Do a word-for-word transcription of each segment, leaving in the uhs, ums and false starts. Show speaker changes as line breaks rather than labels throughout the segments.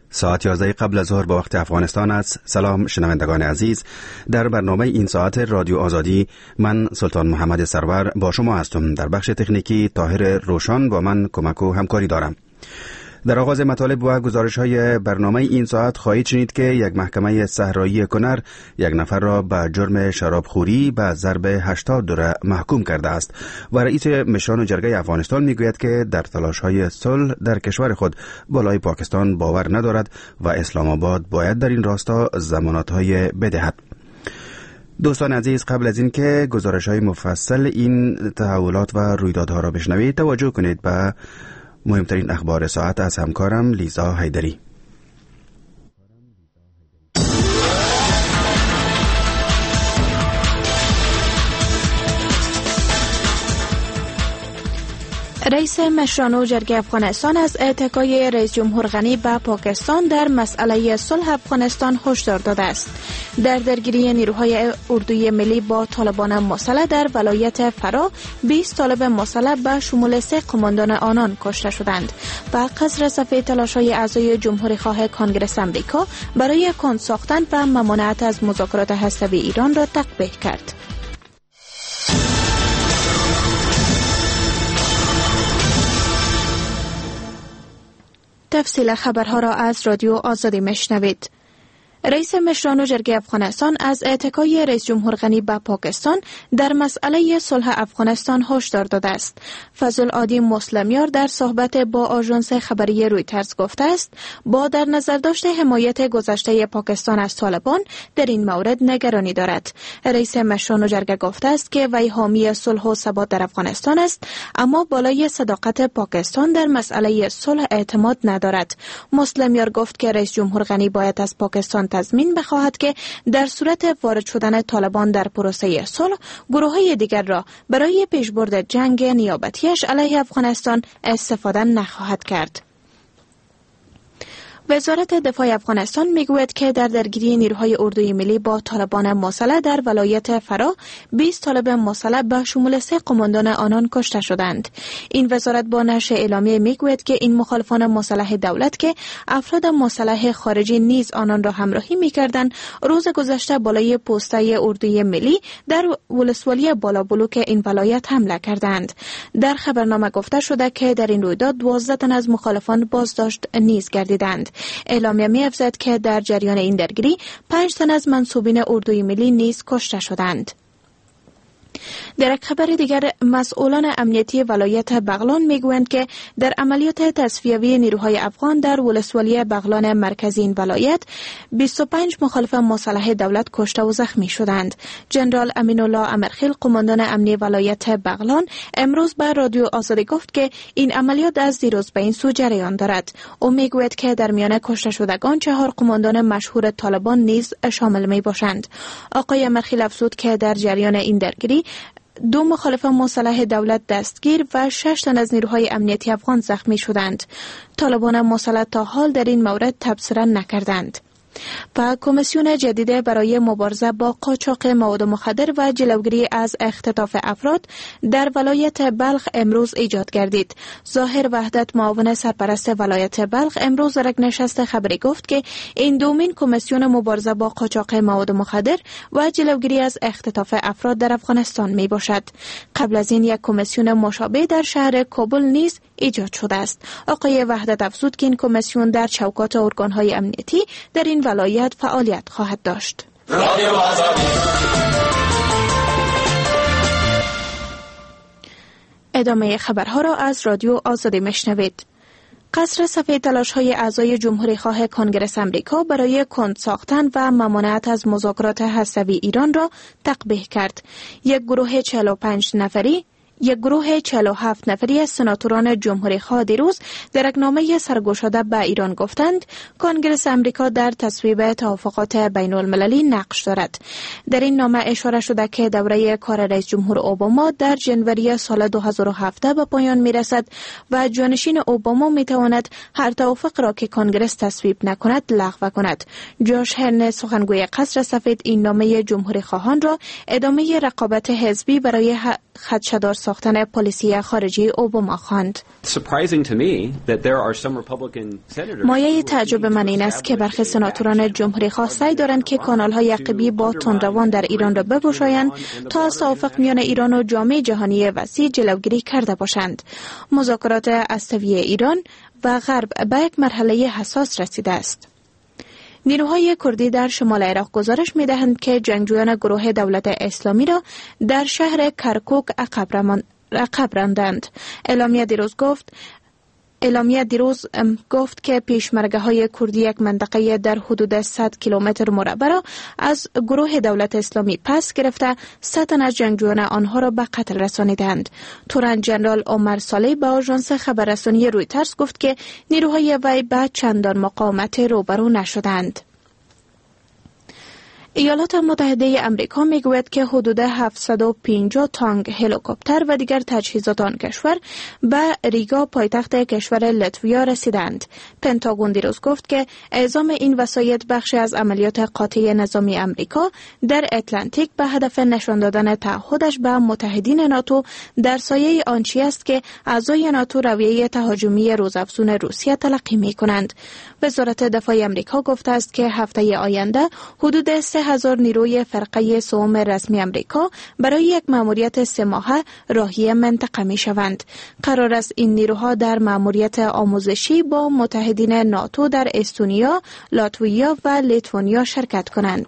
ساعت یازده قبل از ظهر به وقت افغانستان است. سلام شنوندگان عزیز، در برنامه این ساعت رادیو آزادی من سلطان محمد سرور با شما هستم. در بخش تکنیکی طاهر روشن با من کمک و همکاری دارم. در آغاز مطالب و گزارش های برنامه این ساعت خواهید شنید که یک محکمه صحرایی کنر یک نفر را به جرم شرابخوری به ضرب هشتاد دوره محکوم کرده است و رئیس مشران جرگه افغانستان میگوید که در تلاش های صلح در کشور خود بالای پاکستان باور ندارد و اسلام آباد باید در این راستا ضمانات های بدهد. دوستان عزیز، قبل از این که گزارش های مفصل این تحولات و رویدادها را بشنوید، توجه کنید به مهمترین اخبار ساعت از همکارم لیزا حیدری.
رئیس مشران جرگه افغانستان از اتکای رئیس جمهور غنی به پاکستان در مسئله صلح افغانستان هشدار داده است. در درگیری نیروهای اردوی ملی با طالبان مسلح در ولایت فرا، بیست طالب مسلح به شمول سه قماندان آنان کشته شدند و قصر صفحه تلاش‌های اعضای جمهوری خواه کانگرس امریکا برای کند ساختن و ممانعت از مذاکرات هسته‌ای ایران را تقبیح کرد. تفصیل خبرها را از رادیو آزادی میشنوید. رئیس مشران جرگه افغانستان از اتکای رئیس جمهور غنی به پاکستان در مسئله صلح افغانستان هشدار داده است. فضل عادی مسلمیار در صحبت با آژانس خبری رویترز گفته است با در نظر داشت حمایت گذشته پاکستان از طالبان در این مورد نگرانی دارد. رئیس مشران جرگه گفته است که وی حامی صلح و ثبات در افغانستان است، اما بالای صداقت پاکستان در مسئله صلح اعتماد ندارد. مسلمیار گفت که رئیس جمهور غنی باید از پاکستان تضمین بخواهد که در صورت وارد شدن طالبان در پروسه صلح، گروه‌های دیگر را برای پیشبرد جنگ نیابتیش علیه افغانستان استفاده نخواهد کرد. وزارت دفاع افغانستان میگوید که در درگیری نیروهای اردوی ملی با طالبان مسلح در ولایت فرا، بیست طالب مسلح به شمول سه قماندان آنان کشته شدند. این وزارت با نشر اعلامیه میگوید که این مخالفان مسلح دولت که افراد مسلح خارجی نیز آنان را همراهی میکردند، روز گذشته بالای پوسته اردوی ملی در ولسوالی بالابلوک این ولایت حمله کردند. در خبرنامه گفته شده که در این رویداد دوازده تن از مخالفان بازداشت نیز گردیدند. اعلامیه می افزاید که در جریان این درگیری پنج تن از منصوبین اردوی ملی نیز کشته شدند. در یک خبر دیگر، مسئولان امنیتی ولایت بغلان میگویند که در عملیات تصفیوی نیروهای افغان در ولسوالی بغلان مرکزی این ولایت، بیست و پنج مخالف مسلح دولت کشته و زخمی شدند. جنرال امین الله امرخیل، قماندان امنی ولایت بغلان، امروز به رادیو آزادی گفت که این عملیات از دیروز به این سو جریان دارد. او میگوید که در میان کشته شدگان چهار قماندان مشهور طالبان نیز شامل می باشند. آقای امرخیل افزود که در جریان این درگیری دو مخالف مسلح دولت دستگیر و شش تن از نیروهای امنیتی افغان زخمی شدند. طالبان مسلح تا حال در این مورد تبصره نکردند. و کمیسیون جدید برای مبارزه با قاچاق مواد مخدر و جلوگیری از اختطاف افراد در ولایت بلخ امروز ایجاد گردید. ظاهر وحدت، معاون سرپرست ولایت بلخ، امروز در یک نشست خبری گفت که این دومین کمیسیون مبارزه با قاچاق مواد مخدر و جلوگیری از اختطاف افراد در افغانستان می باشد. قبل از این یک کمیسیون مشابه در شهر کابل نیز ایجاد شده است. آقای وحدت افزود که این کمیسیون در چوکات ارگان‌های امنیتی در این ولایت فعالیت خواهد داشت. ادامه خبرها را از رادیو آزادی میشنوید. قصر صفحه تلاش‌های اعضای جمهوری خواه کانگرس امریکا برای کند ساختن و ممانعت از مذاکرات هسته‌ای ایران را تقبیح کرد. یک گروه چهل و پنج نفری یک گروه چهل و هفت نفری از سناتوران جمهوری خواه دیروز در یک نامه سرگشاده به ایران گفتند کانگرس امریکا در تصویب توافقات بین المللی نقش دارد. در این نامه اشاره شده که دوره کار رئیس جمهور اوباما در ژانویه سال دو هزار و هفده به پایان میرسد و جانشین اوباما میتواند هر توافق را که کانگرس تصویب نکند لغو کند. جاش هرن، سخنگوی قصر سفید، این نامه جمهوری خواهان را ادامه رقابت حزبی برای خدشه‌دار ساختن پالیسی خارجی اوباما خواند. مایه تعجب من این است که برخی سناتوران جمهوری خواه سعی دارند که کانال‌های عقبی با تندروان در ایران را بگشایند تا از توافق میان ایران و جامعه جهانی وسیع جلوگیری کرده باشند. مذاکرات استوایی ایران و غرب به یک مرحله حساس رسیده است. نیروهای کردی در شمال عراق گزارش می‌دهند که جنگجویان گروه دولت اسلامی را در شهر کرکوک عقب راندند. اعلامیه دیروز گفت اعلامیه دیروز گفت که پیشمرگه‌های کردی یک منطقه در حدود صد کیلومتر مربع را از گروه دولت اسلامی پس گرفته صد تن از جنگجویان آنها را به قتل رسانیدند. تورن جنرال عمر صالح به آژانس خبررسانی رویترز گفت که نیروهای وی به چندان مقاومت روبرو نشدند. ایالات متحده امریکا میگوید که حدود هفتصد و پنجاه تانک، هلیکوپتر و دیگر تجهیزات آن کشور به ریگا پایتخت کشور لتویا رسیدند. پنتاگون دیروز گفت که اعزام این وسایط بخشی از عملیات قاطع نظامی امریکا در اتلانتیک به هدف نشان دادن تعهدش به متحدین ناتو در سایه آنچه است که اعضای ناتو رویه تهاجمی روزافزون روسیه تلقی می‌کنند. وزارت دفاع امریکا گفته است که هفته آینده حدود سه هزار نیروی فرقه سوم رسمی امریکا برای یک مأموریت سه ماهه راهی منطقه می شوند. قرار است این نیروها در مأموریت آموزشی با متحدین ناتو در استونیا، لاتویا و لیتوانیا شرکت کنند.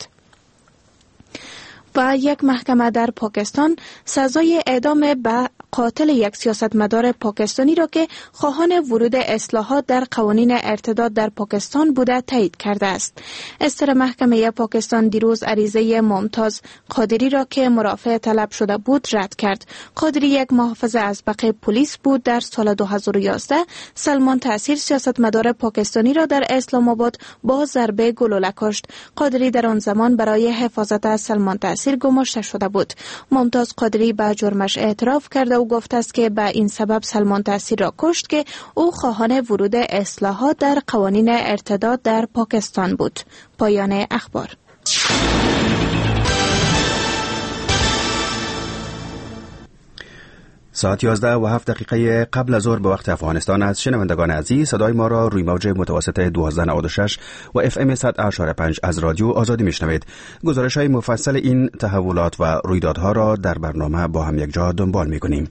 و یک محکمه در پاکستان سزای اعدام به قاتل یک سیاستمدار پاکستانی را که خواهان ورود اصلاحات در قوانین ارتداد در پاکستان بوده تایید کرده است. استر محکمه پاکستان دیروز عریضه ممتاز قادری را که مرافعه طلب شده بود رد کرد. قادری یک محافظ ازبق پلیس بود. در سال دو هزار و یازده سلمان تأثیر سیاستمدار پاکستانی را در اسلام آباد با ضربه گلوله کشت. قادری در آن زمان برای حفاظت از سلمان تأثیر گماشته شده بود. ممتاز قادری به جرمش اعتراف کرده و گفته است که به این سبب سلمان تأثیر را کشت که او خواهان ورود اصلاحات در قوانین ارتداد در پاکستان بود. پایان اخبار.
ساعت یازده و هفت دقیقه قبل از ظهر به وقت افغانستان است. شنوندگان عزیز، صدای ما را روی موج متوسط دوازده نود و شش و اف ام صد و پنج از رادیو آزادی میشنوید. گزارش های مفصل این تحولات و رویدادها را در برنامه با هم یک جا دنبال میکنیم.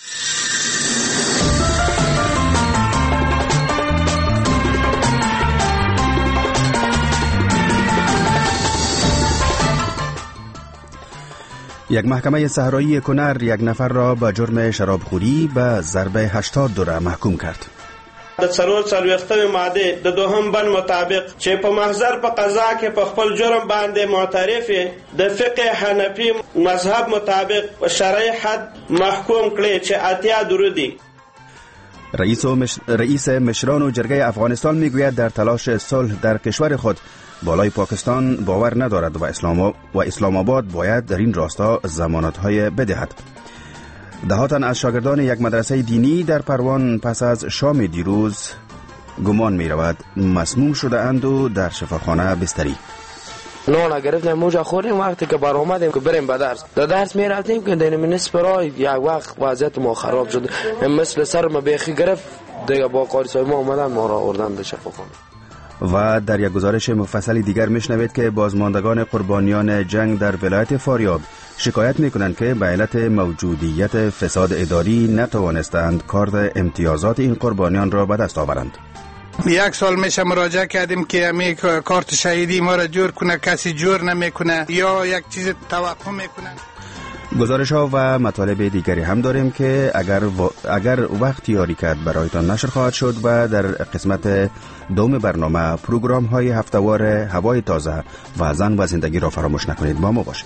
یک محکمه صحرایی کنر یک نفر را به جرم شرابخوری به ضرب هشتاد دوره محکوم کرد.
د څلور څلوېښتمې ماده د دوهم بند مطابق چې په محضر په قضا کې په خپل جرم باندې معترف د فقه حنفي مذهب مطابق په شرعي حد محکوم کړي چې اتیا درودي.
رئیس مش... رئیس مشران و جرگه افغانستان میگوید در تلاش صلح در کشور خود بالای پاکستان باور ندارد و اسلام و اسلام آباد باید در این راستا ضمانت‌های بدهد. ده تن از شاگردان یک مدرسه دینی در پروان پس از شام دیروز گمان می رود مسموم شده اند و در شفاخانه بستری.
نون گرفتیم موجا خوردیم. وقتی که بر اومدیم که بریم به درس در درس می رفتیم که در نصف راه یک وقت وضعیت ما خراب شد، مثل سر ما بیخی گرفت دیگه. با قاریسای ما اومدن ما را آوردن به شفاخانه.
و در یک گزارش مفصل دیگر میشنوید که بازماندگان قربانیان جنگ در ولایت فاریاب شکایت میکنند که به علت موجودیت فساد اداری نتوانستند کارت امتیازات این قربانیان را به دست آورند.
یک سال میشه مراجعه کردیم که امی کارت شهیدی ما را جور کنه، کسی جور نمیکنه یا یک چیز توقع میکنه.
گزارش ها و مطالب دیگری هم داریم که اگر و... اگر وقت یاری کرد برایتان نشر خواهد شد و در قسمت دوم برنامه پروگرام های هفتهوار هوای تازه و زن و زندگی را فراموش نکنید. با ما باشید.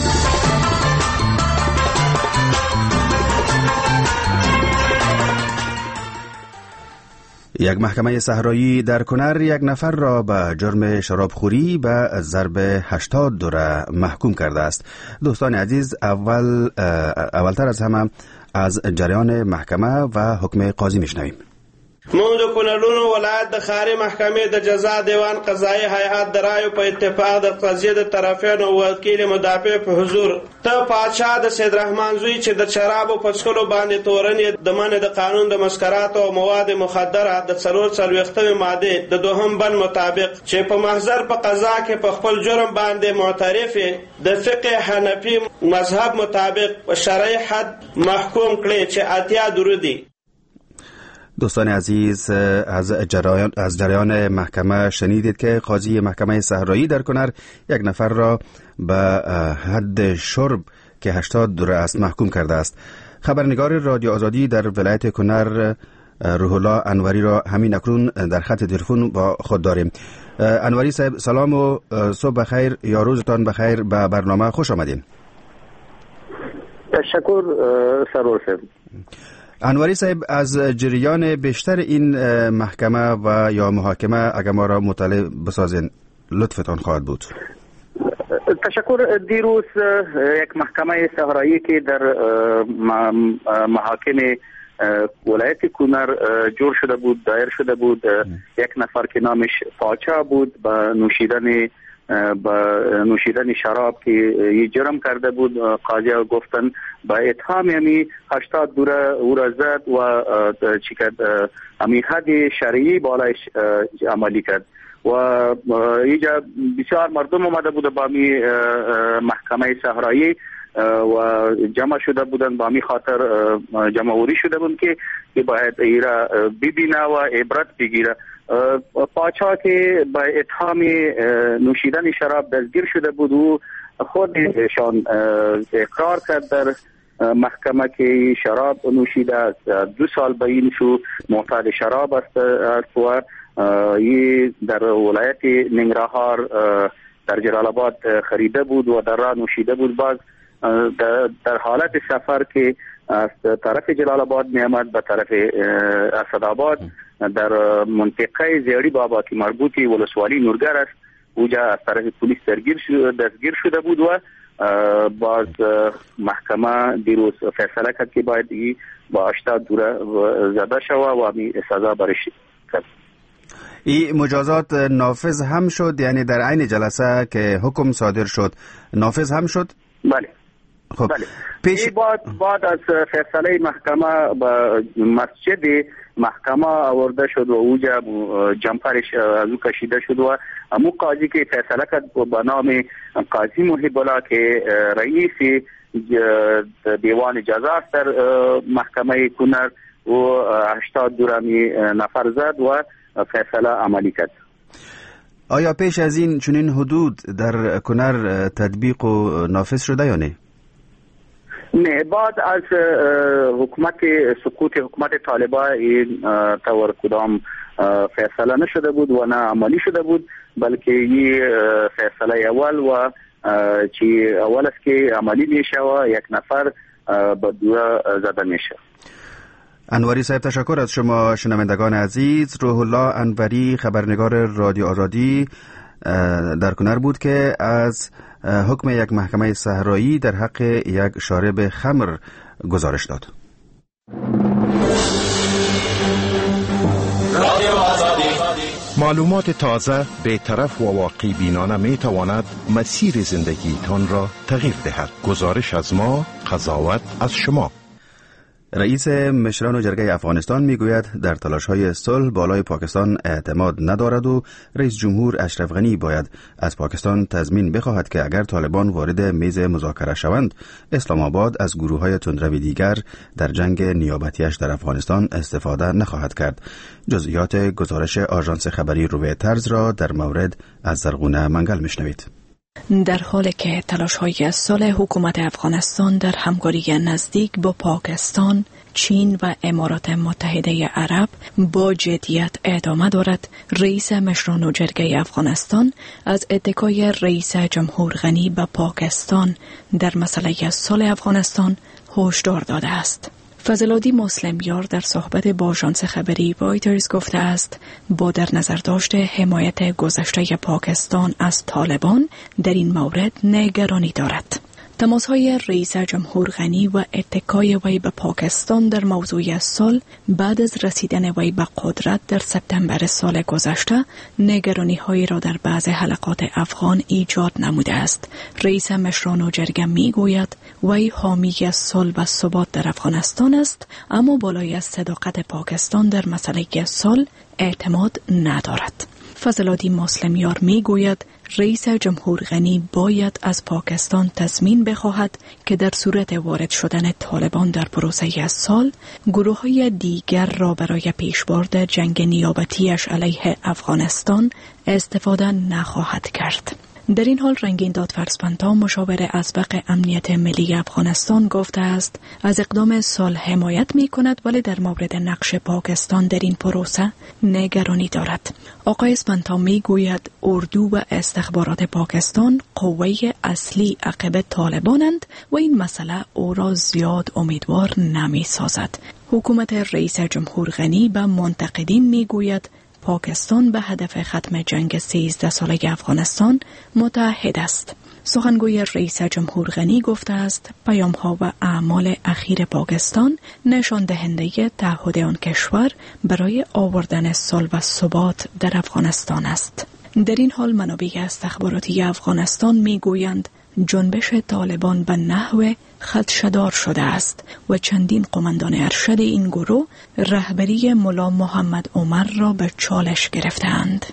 یک محکمه صحرایی در کنر یک نفر را به جرم شرابخوری به ضرب هشتاد دوره محکوم کرده است. دوستان عزیز، اول اولتر از همه از جریان محکمه و حکم قاضی میشنویم.
موږ د کونړ ولایت د خاري محکمې د جزا دیوان قضایي هیئت د رایو په اتفاق د قضیې د طرفینو وکیل مدافع په حضور ته پادشاه د سید رحمان زوی چې د شرابو په څښلو باندې تورنې د منع د قانون د مسکراتو او مواد مخدره د څلور څلوېښتمې مادې د دوهم بند مطابق چې په محضر په قضا کې په خپل جرم باندې معترف د فقه حنفي مذهب مطابق په شرعي حد محکوم کړي چې اتیا درودي.
دوستان عزیز، از جریان از جریان محکمه شنیدید که قاضی محکمه صحرایی در کنر یک نفر را به حد شرب که هشتاد دوره است محکوم کرده است. خبرنگار رادیو آزادی در ولایت کنر روح الله انوری را همین اکنون در خط تلفن با خود داریم. انوری صاحب سلام و صبح بخیر یا روزتان بخیر، به برنامه خوش آمدین.
تشکر سرور صاحب.
انوری صاحب، از جریان بیشتر این محکمه و یا محاکمه اگر ما را مطلع بسازین لطفتان خواهد بود.
تشکر. دیروز یک محکمه صحرایی که در محاکمه ولایت کنر جور شده بود، دایر شده بود، یک نفر که نامش پاچا بود با نوشیدن با نوشیدن شراب که یه جرم کرده بود، قاضی گفتن با اتهام یعنی هشتاد دوره او را زد و چی کرد، امی حد شرعی بالایش عملی کرد و اینجا بسیار مردم اومده بود با می محکمه صحرایی و جمع شده بودن، با می خاطر جمع آوری شده بود که باید ایرا ببینه و عبرت بگیره. پاچا که با اتهام نوشیدن شراب دستگیر شده بود و خودشان اقرار کرد در محکمه که شراب نوشیده است، دو سال بین شو معتاد شراب است و این در ولایت ننگرهار در جلال آباد خریده بود و در راه نوشیده بود. باز در حالت سفر که از طرف جلال آباد میامد به طرف اسدآباد در منطقه زیاری بابا که مربوطی ولسوالی نورگر است، اونجا از طرف پلیس درگیر دستگیر شده بود و باز محکمه دیروز فیصله کرد که باید با هشتاد دوره زده شود و می سزا برش کرد.
این مجازات نافذ هم شد، یعنی در عین جلسه که حکم صادر شد نافذ هم شد؟
بله.
خب
بله. پیش بعد بعد از فیصله محکمه به مسجد محکمه آورده شد و اوجا جمپرش از او کشیده شد و امو قاضی که فیصله کرد به نام قاضی محب الله که رئیس دیوان جزا در محکمه کنر و هشتاد دورامی نفر زد و فیصله عملی کرد.
آیا پیش از این چنین حدود در کنر تطبیق و نافذ شده یا نه؟
نه، بعد از حکومت سقوط حکومت طالبان این طور کدام فیصله نشده بود و نه عملی شده بود، بلکه این فیصله اول و چی اول است که عملی میشه و یک نفر به دو زده میشه.
انوری صاحب تشکر از شما. شنوندگان عزیز، روح الله انوری خبرنگار رادیو آزادی در کنر بود که از حکم یک محکمه صحرایی در حق یک شارب خمر گزارش داد.
معلومات تازه، بی‌طرف و واقع بینانه می تواند مسیر زندگی تان را تغییر دهد. گزارش از ما، قضاوت از شما.
رئیس مشران و جرگه افغانستان میگوید در تلاش‌های صلح بالای پاکستان اعتماد ندارد و رئیس جمهور اشرف غنی باید از پاکستان تضمین بخواهد که اگر طالبان وارد میز مذاکره شوند، اسلام آباد از گروه‌های تندروی دیگر در جنگ نیابتیش در افغانستان استفاده نخواهد کرد. جزئیات گزارش آژانس خبری رویترز را در مورد از زرغونه منگل میشنوید.
در حالی که تلاش‌های صلح حکومت افغانستان در همکاری نزدیک با پاکستان، چین و امارات متحده عرب با جدیت ادامه دارد، رئیس مشران و جرگه افغانستان از اتکای رئیس جمهور غنی به پاکستان در مسئله صلح افغانستان هشدار داده است. فضل‌الدی مسلمیار در صحبت با آژانس خبری رایترز گفته است با در نظر داشت حمایت گذشته پاکستان از طالبان در این مورد نگرانی دارد. تماس‌های رئیس جمهور غنی و اتکای وی به پاکستان در موضوع صلح بعد از رسیدن وی به قدرت در سپتامبر سال گذشته نگرانی‌هایی را در بعض حلقات افغان ایجاد نموده است. رئیس مشران و جرگه می‌گوید وی حامی صلح و ثبات در افغانستان است، اما بالای از صداقت پاکستان در مسئله صلح اعتماد ندارد. فضل‌الدین مسلمیار می‌گوید رئیس جمهور غنی باید از پاکستان تضمین بخواهد که در صورت وارد شدن طالبان در پروسه صلح، گروه‌های دیگر را برای پیشبرد جنگ نیابتیش علیه افغانستان استفاده نخواهد کرد. در این حال رنگین دادفرزپنتا مشاور اسبق امنیت ملی افغانستان گفته است از اقدام صلح حمایت می کند، ولی در مورد نقش پاکستان در این پروسه نگرانی دارد. آقای اسپنتا می گوید اردو و استخبارات پاکستان قوه اصلی عقب طالبانند و این مسئله او را زیاد امیدوار نمی سازد. حکومت رئیس جمهور غنی به منتقدین می گوید پاکستان به هدف ختم جنگ سیزده ساله افغانستان متحد است. سخنگوی رئیس جمهور غنی گفته است پیام‌ها و اعمال اخیر پاکستان نشان دهنده تعهد آن کشور برای آوردن صلح و ثبات در افغانستان است. در این حال منابع استخباراتی افغانستان می‌گویند جنبش طالبان به نحو خدشه‌دار شده است و چندین قماندان ارشد این گروه رهبری ملا محمد عمر را به چالش گرفتند.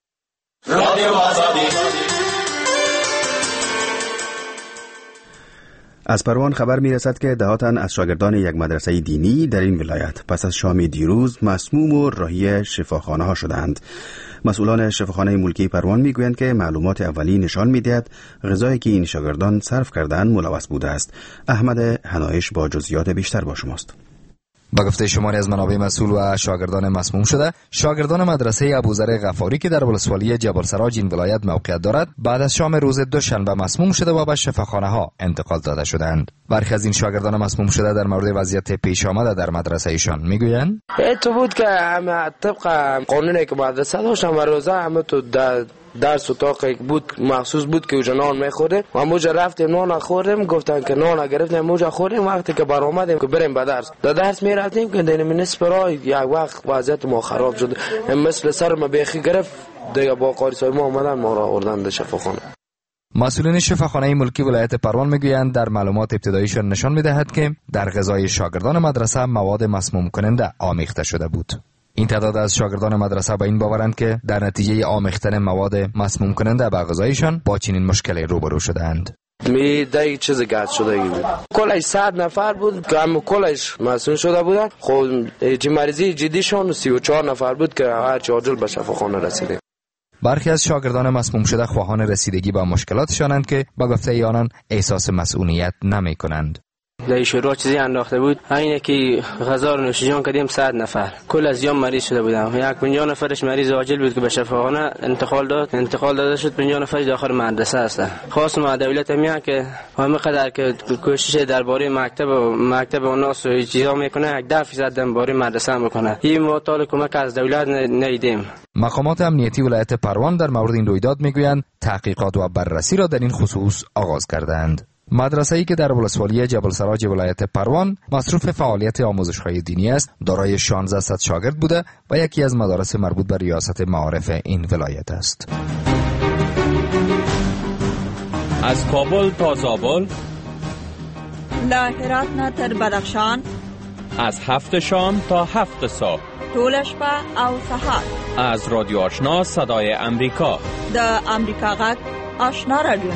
از پروان خبر می رسد که دهها تن از شاگردان یک مدرسه دینی در این ولایت پس از شام دیروز مسموم و راهی شفاخانه ها شدند. مسئولان شفاخانه ملکی پروان می گویند که معلومات اولی نشان می دهد غذایی که این شاگردان صرف کردند ملوث بوده است. احمد حنایش با جزئیات بیشتر با شماست.
با گفته شماری از منابع مسئول و شاگردان مسموم شده، شاگردان مدرسه ابوذر غفاری که در ولسوالی جبل سراج این ولایت موقعیت دارد بعد از شام روز دوشنبه مسموم شده و به شفاخانه ها انتقال داده شدند. برخی از این شاگردان مسموم شده در مورد وضعیت پیش آمده در مدرسه ایشان میگویند
تو بود که همه طبق قانونی که مدرسه داشتم و روزه همه تو در درس اتاق بود مخصوص بود که اوجا نان میخوردیم و موجا رفتیم نان خوردیم، گفتن که نان گرفتیم موجا خوردیم. وقتی که بر آمدیم که بریم به درس در درس میرفتیم که دینم نصف راه یک وقت وضعیت ما خراب شد، مثل سر ما بیخی گرفت دیگه با قاریسای ما آمدن ما را آوردن در شفاخانه.
مسئولین شفاخانه ملکی ولایت پروان میگویند در معلومات ابتداییشان نشان میدهد که در غذای شاگردان مدرسه مواد مسموم کننده آمیخته شده بود. این تعداد از شاگردان مدرسه به این باورند که در نتیجه آمیختن مواد مسموم کننده به غذایشان با چنین مشکلی روبرو شدند.
می دای چیز گرد شده بود. کلش صد نفر بود که هم کلش مسموم شده بودن. خب چه مریضی جدیشون سی و چهار نفر بود که هر چه عاجل به شفاخانه رسیده.
برخی از شاگردان مسموم شده خواهان رسیدگی به مشکلاتشانند که با گفته آنان احساس مسئولیت نمی کنند.
در شروع چیزی انداخته بود اینه که غذا رو نوشیجان کردیم صد نفر کل از یام مریض شده بودن. یک پنجاه نفرش مریض عاجل بود که به شفاخانه انتقال داد انتقال داده شد. پنجاه نفرش داخل مدرسه هستن. خاص ما دولت میاد که همه قدر که کوشش درباره مکتب و مکتب و ناس و چیزا میکنه یک ده درصد درباره مدرسه میکنه. این ما طال کمک از دولت ندیدیم.
مقامات امنیتی ولایت پروان در مورد این رویداد میگویند تحقیقات و بررسی را در این خصوص آغاز کردند. مدرسه‌ای که در ولسوالی جبل سراج ولایت پروان مصروف فعالیت آموزش‌های دینی است، دارای شانزده صد شاگرد بوده و یکی از مدارس مربوط به ریاست معارف این ولایت است.
از کابل تا زابل،
له هرات نه تر بدخشان،
از هفت شام تا هفت صبح،
ټول شپه او سهار،
از رادیو آشنا صدای امریکا،
د امریکا غږ آشنا رادیو.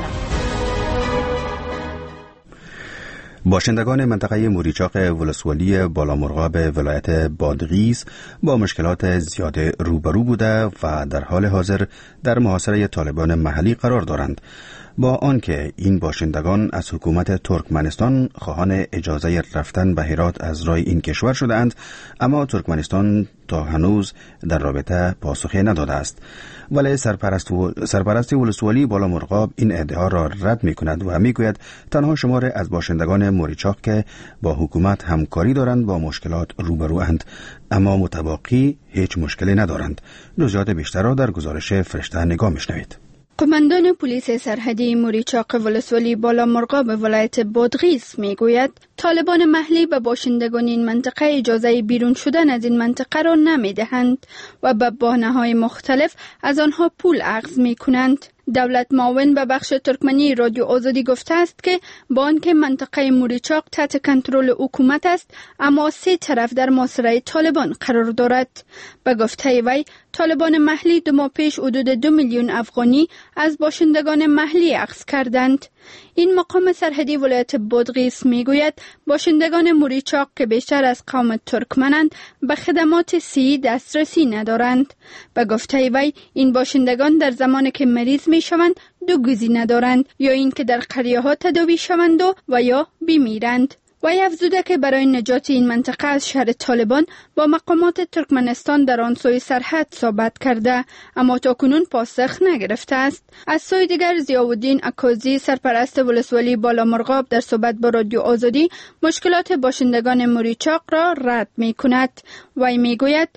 باشندگان منطقه موریچاق ولسوالی بالامرغاب ولایت بادغیس با مشکلات زیاد روبرو بوده و در حال حاضر در محاصره طالبان محلی قرار دارند. با آنکه این باشندگان از حکومت ترکمنستان خواهان اجازه رفتن به هرات از راه این کشور شدند، اما ترکمنستان تا هنوز در رابطه پاسخی نداده است. ولی سرپرست و سرپرست ولسوالی بالامرغاب این ادعا را رد می کند و می گوید تنها شمار از باشندگان موریچاق که با حکومت همکاری دارند با مشکلات روبروند، اما متباقی هیچ مشکلی ندارند. جزئیات بیشتر را در گزارش فرشته نگاه می‌شنوید.
قماندان پلیس سرحدی موریچاق ولسوالی بالا مرغاب ولایت بادغیس میگوید طالبان محلی به باشندگان این منطقه اجازه بیرون شدن از این منطقه را نمیدهند و به بهانه‌های مختلف از آنها پول اخذ میکنند. دولت معاون به بخش ترکمنی رادیو آزادی گفته است که با آنکه منطقه موریچاق تحت کنترل حکومت است اما سه طرف در محاصره طالبان قرار دارد. به گفته وی طالبان محلی دو ماه پیش حدود دو میلیون افغانی از باشندگان محلی اخذ کردند. این مقام سرحدی ولایت بادغیس میگوید باشندگان موریچاق که بیشتر از قوم ترکمنند به خدمات صحی دسترسی ندارند. به گفته وی این باشندگان در زمانی که مریض میشوند دو گزینه دارند، یا اینکه در قریه ها تداوی شوند و, و یا بمیرند. وی افزوده که برای نجات این منطقه از شر طالبان با مقامات ترکمنستان در آن سوی سرحد صحبت کرده اما تاکنون پاسخ نگرفته است. از سوی دیگر ضیاءالدین اکازی سرپرست ولسوالی بالا مرغاب در صحبت با رادیو آزادی مشکلات باشندگان موریچاق را رد می کند. وی می گوید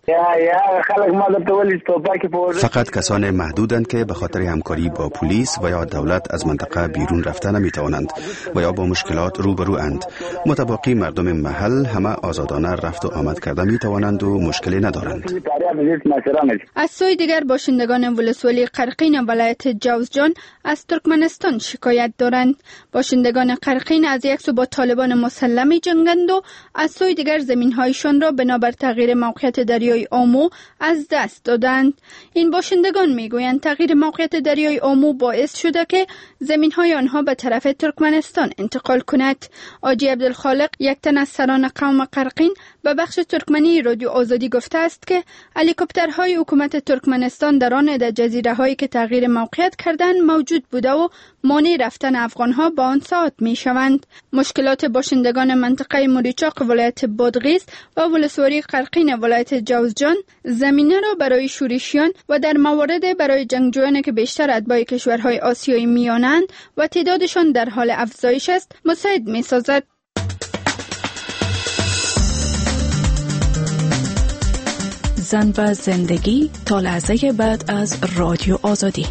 فقط کسان محدودند که به خاطر همکاری با پلیس و یا دولت از منطقه بیرون رفته نمی توانند و یا با مشکلات روبرو اند. متباقی مردم محل همه آزادانه رفت و آمد کرده می توانند و مشکلی ندارند.
از سوی دیگر باشندگان ولسوالی قرقین ولایت جوزجان از ترکمنستان شکایت دارند. باشندگان قرقین از یک سو با طالبان مسلح جنگند و از سوی دیگر زمین‌هایشان را بنابر تغییر موقعیت دریای آمو از دست دادند. این باشندگان میگویند تغییر موقعیت دریای آمو باعث شده که زمین‌های آنها به طرف ترکمنستان انتقال کند. آجی عبدالخالق یک تن از سران قوم قرقین به بخش ترکمنی رادیو آزادی گفته است که هلیکوپترهای حکومت ترکمنستان در آن عده جزیره‌هایی که تغییر موقعیت کردند موجود بوده و مانع رفتن افغان‌ها به آن ساعت می‌شوند. مشکلات باشندگان منطقه موریچاق ولایت بادغیس و ولسوالی قرقین ولایت جوزجان زمینه را برای شورشیان و در موارد برای جنگجویان که بیشتر اتباع کشورهای آسیایی میانند و تعدادشان در حال افزایش است مساعد می‌سازد.
زن و زندگی تا لحظه بعد از رادیو آزادی.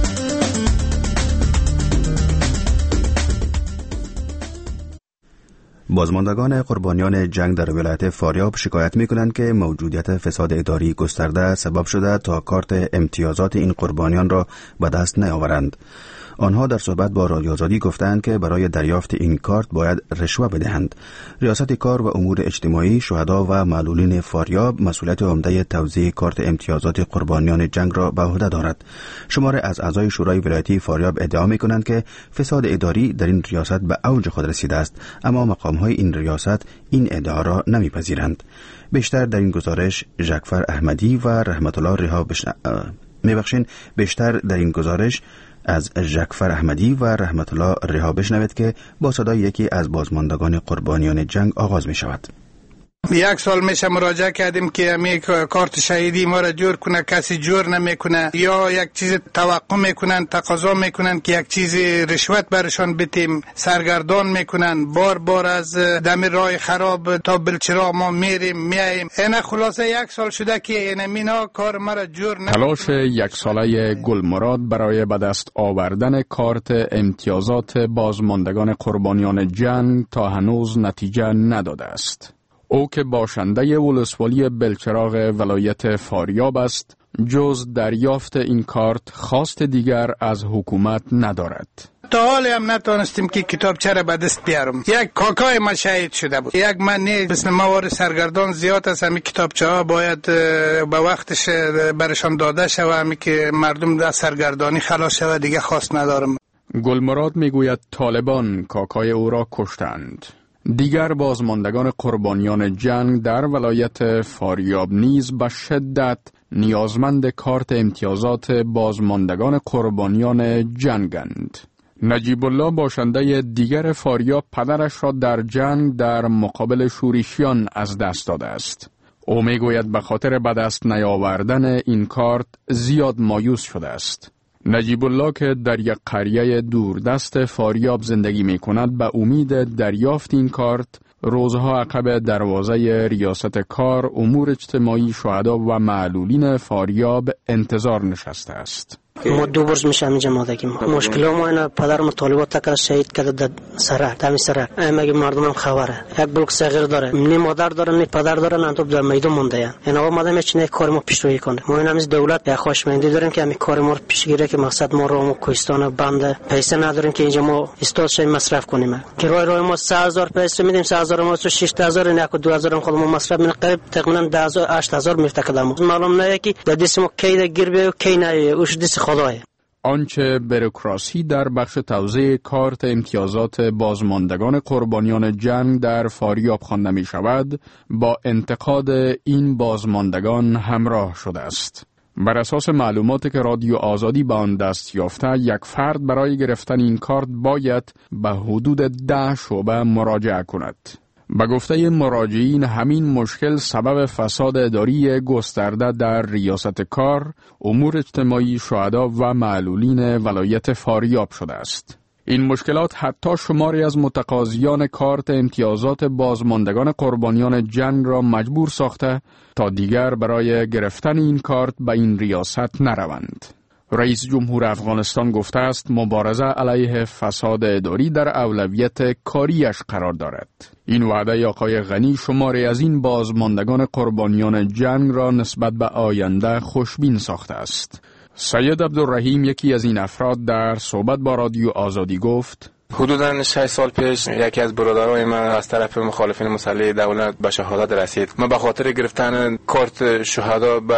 بازماندگان قربانیان جنگ در ولایت فاریاب شکایت می‌کنند که موجودیت فساد اداری گسترده سبب شده تا کارت امتیازات این قربانیان را به دست نیاورند. آنها در صحبت با رادیو آزادی گفتند که برای دریافت این کارت باید رشوه بدهند. ریاست کار و امور اجتماعی شهدا و معلولین فاریاب مسئولیت عمده توزیع کارت امتیازات قربانیان جنگ را به عهده دارد. شمار از اعضای شورای ولایتی فاریاب ادعا می‌کنند که فساد اداری در این ریاست به اوج خود رسیده است، اما مقام‌های این ریاست این ادعا را نمی‌پذیرند. بیشتر در این گزارش ژکفر احمدی و رحمت الله رها بشن... می‌بخشین بیشتر در این گزارش از ژکفر احمدی و رحمت الله رها بشنوید که با صدای یکی از بازماندگان قربانیان جنگ آغاز می شود.
یک سال میشه مراجعه کردیم که امی کارت شهیدی ما را جور کنه، کسی جور نمیکنه یا یک چیز توقع میکنن، تقاضا میکنن که یک چیز رشوت برشان بتیم، سرگردان میکنن، بار بار از دم راه خراب تا بلچراغ ما میریم میاییم. این خلاصه یک سال شده که این مینا کار ما را جور نمیکنه.
تلاش یک ساله گلمراد برای به دست آوردن کارت امتیازات بازماندگان قربانیان جنگ تا هنوز نتیجه نداده است. او که باشنده ولسوالی بلچراغ ولایت فاریاب است، جز دریافت این کارت خواست دیگر از حکومت ندارد.
تا حالی هم نتونستیم که کتاب چرا به دست بیارم. یک کاکای ما شهید شده بود. یک من نه مثل موارد سرگردان زیاد است، همین کتابچه ها باید به وقتش برشان داده شود، همین که مردم در سرگردانی خلاص شود. دیگه خواست ندارم.
گلمراد میگوید طالبان کاکای او را کشتند. دیگر بازماندگان قربانیان جنگ در ولایت فاریاب نیز به شدت نیازمند کارت امتیازات بازماندگان قربانیان جنگند. نجیب الله باشنده دیگر فاریاب پدرش را در جنگ در مقابل شورشیان از دست داده است. او میگوید به خاطر به دست نیاوردن این کارت زیاد مایوس شده است. نجیب الله که در یک قریه دوردست فاریاب زندگی می کند به امید دریافت این کارت روزها عقب دروازه ریاست کار امور اجتماعی شهدا و معلولین فاریاب انتظار نشسته است.
ما دو برج میشه همینجا مادگی ما مشکل ما اینا پدرم طالبات تکر شهید کرده در سرک دم سرک مگه مردم هم خبره یک بلوک صغیر داره نی مادر داره نی پدر داره نه تو در میدون مونده یا اینا اومدم چنین کار ما پیشروی کنه ما اینم از دولت به خوشمندی داریم که همین کار ما رو پیش گیره که مقصد ما رو کوهستان بنده پیسه نداریم که اینجا ما استاد شیم مصرف کنیم کرای راه ما سه هزار پیسه میدیم سه هزار ما شش هزار نه دو هزار خود ما مصرف میکنیم قریب تقریبا ده هزار هشت هزار میفته کدام معلوم نه کی در دست ما کی گیر به کی نه اوش دست خدای.
آنچه بروکراسی در بخش توزیع کارت امتیازات بازماندگان قربانیان جنگ در فاریاب خوانده می شود با انتقاد این بازماندگان همراه شده است. بر اساس معلوماتی که رادیو آزادی به آن دست یافته یک فرد برای گرفتن این کارت باید به حدود ده شعبه مراجعه کند. به گفته مراجعین همین مشکل سبب فساد اداری گسترده در ریاست کار، امور اجتماعی شهدا و معلولین ولایت فاریاب شده است. این مشکلات حتی شماری از متقاضیان کارت امتیازات بازماندگان قربانیان جنگ را مجبور ساخته تا دیگر برای گرفتن این کارت به این ریاست نروند. رئیس جمهور افغانستان گفته است مبارزه علیه فساد اداری در اولویت کاریش قرار دارد. این وعده آقای غنی شماری از این بازماندگان قربانیان جنگ را نسبت به آینده خوشبین ساخته است. سید عبدالرحیم یکی از این افراد در صحبت با رادیو آزادی گفت
حدوداً شش سال پیش یکی از برادرای من از طرف مخالفین مسلح دولت به شهادت رسید. من به خاطر گرفتن کارت شهدا به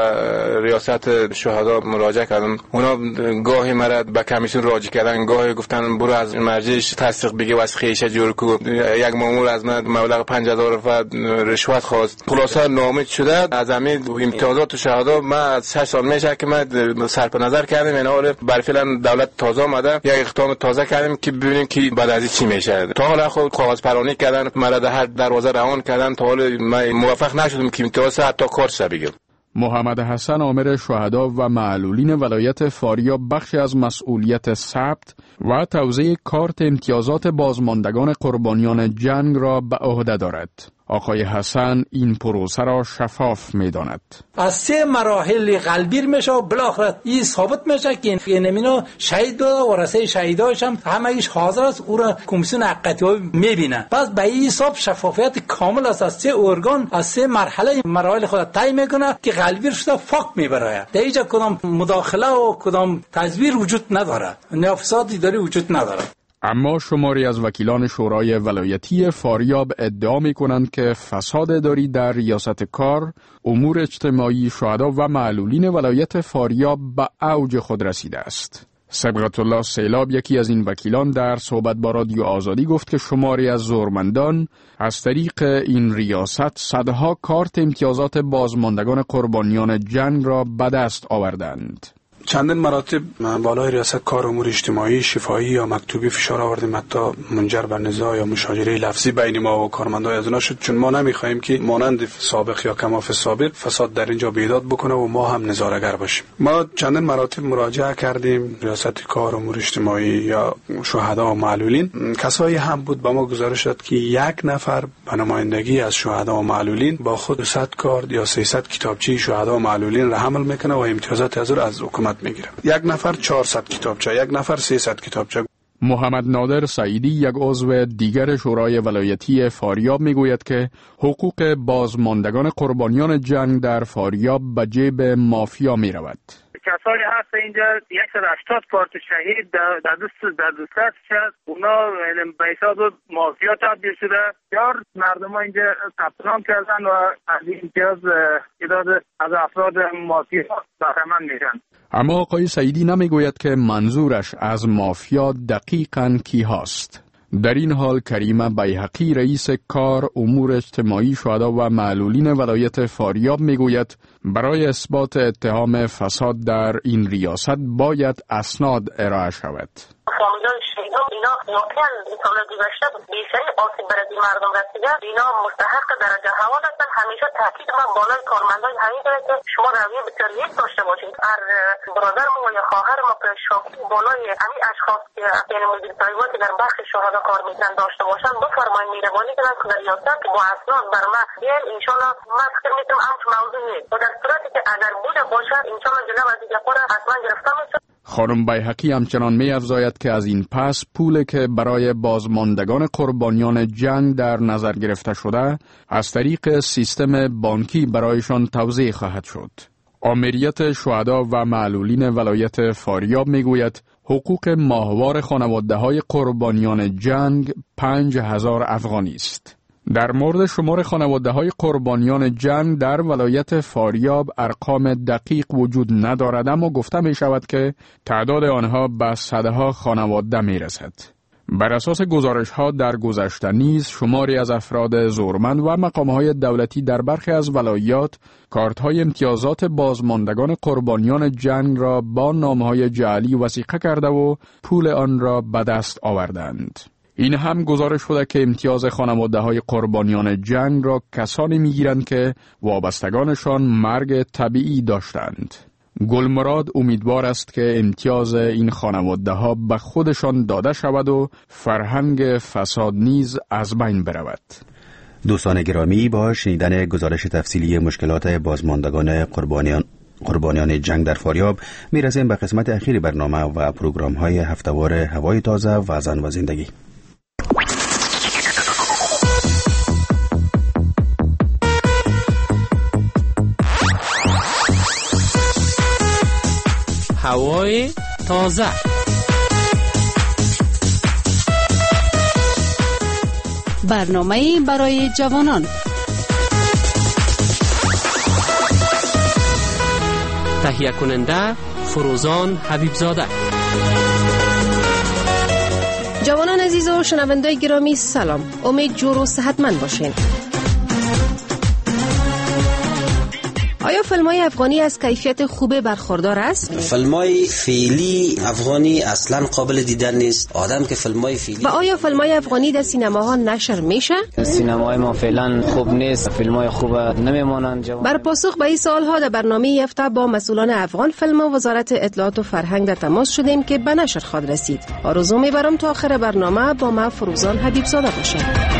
ریاست شهدا مراجعه کردم. اونا گاهی مرا به کمیسیون راجع کردن، گاهی گفتن برو از مرجعش تصدیق بگی وثیقه جور کو. یک مامور از من مبلغ پنج هزار و رشوت خواست. خلاصه ناامید شده از همین امتیازات شهدا. من از شش سال میشه که من صرف نظر کردم اینا رو برای فعلا دولت تازه اومده یک اقدام تازه کردیم که ببینیم که بعد از چی میشه. تا حالا خود کاغذ پرانی کردن، مرا در هر دروازه روان کردن، تا حالا من موفق نشدم که امتیاز حتی کارت بگیرم.
محمد حسن عامر شهدا و معلولین ولایت فاریاب بخشی از مسئولیت ثبت و توزیع کارت امتیازات بازماندگان قربانیان جنگ را به عهده دارد. آقای حسن این پروسه را شفاف می داند.
از سه مراحل قلبیر میشه و بالاخره این ثابت میشه که این نمینا شهید داده و رسه شهیداش هم همه ایش حاضر است، او را کمیسیون حقیقتی میبینه. پس به این حساب شفافیت کامل است. از سه ارگان از سه مرحله مراحل خود طی میکنه که قلبیر شده فاک میبره. در اینجا کدام مداخله و کدام تزویر وجود نداره، نه فسادی داری وجود نداره.
اما شماری از وکیلان شورای ولایتی فاریاب ادعا می کنند که فساد اداری در ریاست کار، امور اجتماعی شهدا و معلولین ولایت فاریاب به اوج خود رسیده است. صبغت الله سیلاب یکی از این وکیلان در صحبت با رادیو آزادی گفت که شماری از زورمندان از طریق این ریاست صدها کارت امتیازات بازماندگان قربانیان جنگ را به دست آوردند.
چندین مراتب بالای ریاست کار امور اجتماعی، شفاهی یا مکتوبی فشار آوردیم، حتی منجر به نزاع یا مشاجره لفظی بین ما و کارمندای از اونا شد، چون ما نمیخوایم که مانند سابق یا کماف سابق فساد در اینجا بیداد بکنه و ما هم نظاره‌گر باشیم. ما چندین مراتب مراجعه کردیم ریاست کار امور اجتماعی یا شهدا و معلولین. کسایی هم بود با ما گزارش داد که یک نفر به نمایندگی از شهدا و معلولین با خود صد کارت یا سیصد کتابچه شهدا و معلولین را حمل میکنه و امتیازات از از حکومت میگیره. یک نفر چهارصد کتابچه، یک نفر سیصد کتابچه.
محمد نادر سعیدی یک عضو دیگر شورای ولایتی فاریاب میگوید که حقوق بازماندگان قربانیان جنگ در فاریاب به جیب مافیا میرود.
کسایی هست اینجا صد و هشتاد کارت شهید در دست در دست شد، اونا به حساب مافیا تبدیل شده. یار مردم ها اینجا ثبت نام کردن و از این امتیاز تعداد از افراد مافیا بهره‌مند میشن.
اما آقای سعیدی نمیگوید که منظورش از مافیا دقیقاً کی هست. در این حال کریمه بیحقی رئیس کار امور اجتماعی شهدا و معلولین ولایت فاریاب میگوید برای اثبات اتهام فساد در این ریاست باید اسناد ارائه شود.
فامیلای شهیدا اینا واقعا سال گذشته بیشتری آسیب برای مردم رسیده، اینا مستحق درجه حوال هستن. همیشه تاکید من بالای کارمندای همین داره که شما رویه بسیار یک داشته باشید. هر برادر ما یا خواهر ما که شاکی بالای همین اشخاص که یعنی مدیر طایباتی در بخش شهدا کار میکنن داشته باشن بفرمایید مهربانی کنن که در ریاست با اسناد بر ما بیان انشالله من فکر میکنم همچون موضوع نیست و در صورتی که اگر بوده باشه انشالله جناب از دیگه قرار حتما گرفته میشه.
خانم بیهقی همچنان می افزاید که از این پس پولی که برای بازماندگان قربانیان جنگ در نظر گرفته شده از طریق سیستم بانکی برایشان توزیع خواهد شد. آمریت شهدا و معلولین ولایت فاریاب می گوید حقوق ماهوار خانواده های قربانیان جنگ پنج هزار افغانی است. در مورد شمار خانواده های قربانیان جنگ در ولایت فاریاب ارقام دقیق وجود ندارد، اما گفته می شود که تعداد آنها به صدها خانواده می رسد. بر اساس گزارش ها در گذشته نیز شماری از افراد زورمند و مقام های دولتی در برخی از ولایات کارت های امتیازات بازماندگان قربانیان جنگ را با نامه های جعلی وثیقه کرده و پول آن را به دست آوردند. این هم گزارش شده که امتیاز خانواده های قربانیان جنگ را کسانی می گیرند که وابستگانشان مرگ طبیعی داشتند. گلمراد امیدوار است که امتیاز این خانواده ها به خودشان داده شود و فرهنگ فساد نیز از بین برود.
دوستان گرامی، با شنیدن گزارش تفصیلی مشکلات بازماندگان قربانیان قربانیان جنگ در فاریاب می رسیم به قسمت اخیر برنامه و پروگرام های هفته‌وار هوای تازه و زن و زندگی.
هوای تازه.
برنامه برای جوانان.
تهیه کننده فروزان حبیبزاده.
جوانان عزیز و شنوندگان گرامی سلام. امید جور و صحتمند باشین. آیا فیلم‌های افغانی از کیفیت خوب برخوردار است؟
فیلم‌های فعلی افغانی اصلاً قابل دیدن نیست. آدم که فیلم‌های فعلی
و آیا فیلم‌های افغانی در سینماها نشر میشه؟
سینمای ما فعلا خوب نیست. فیلم‌های خوب نمیمونن.
بر پاسخ به این سوال‌ها در برنامه یافته با مسئولان افغان فیلم و وزارت اطلاعات و فرهنگ در تماس شدیم که به نشر خواهد رسید. آرزو می‌برم تا آخر برنامه با ما فروزان حبیبزاده باشید.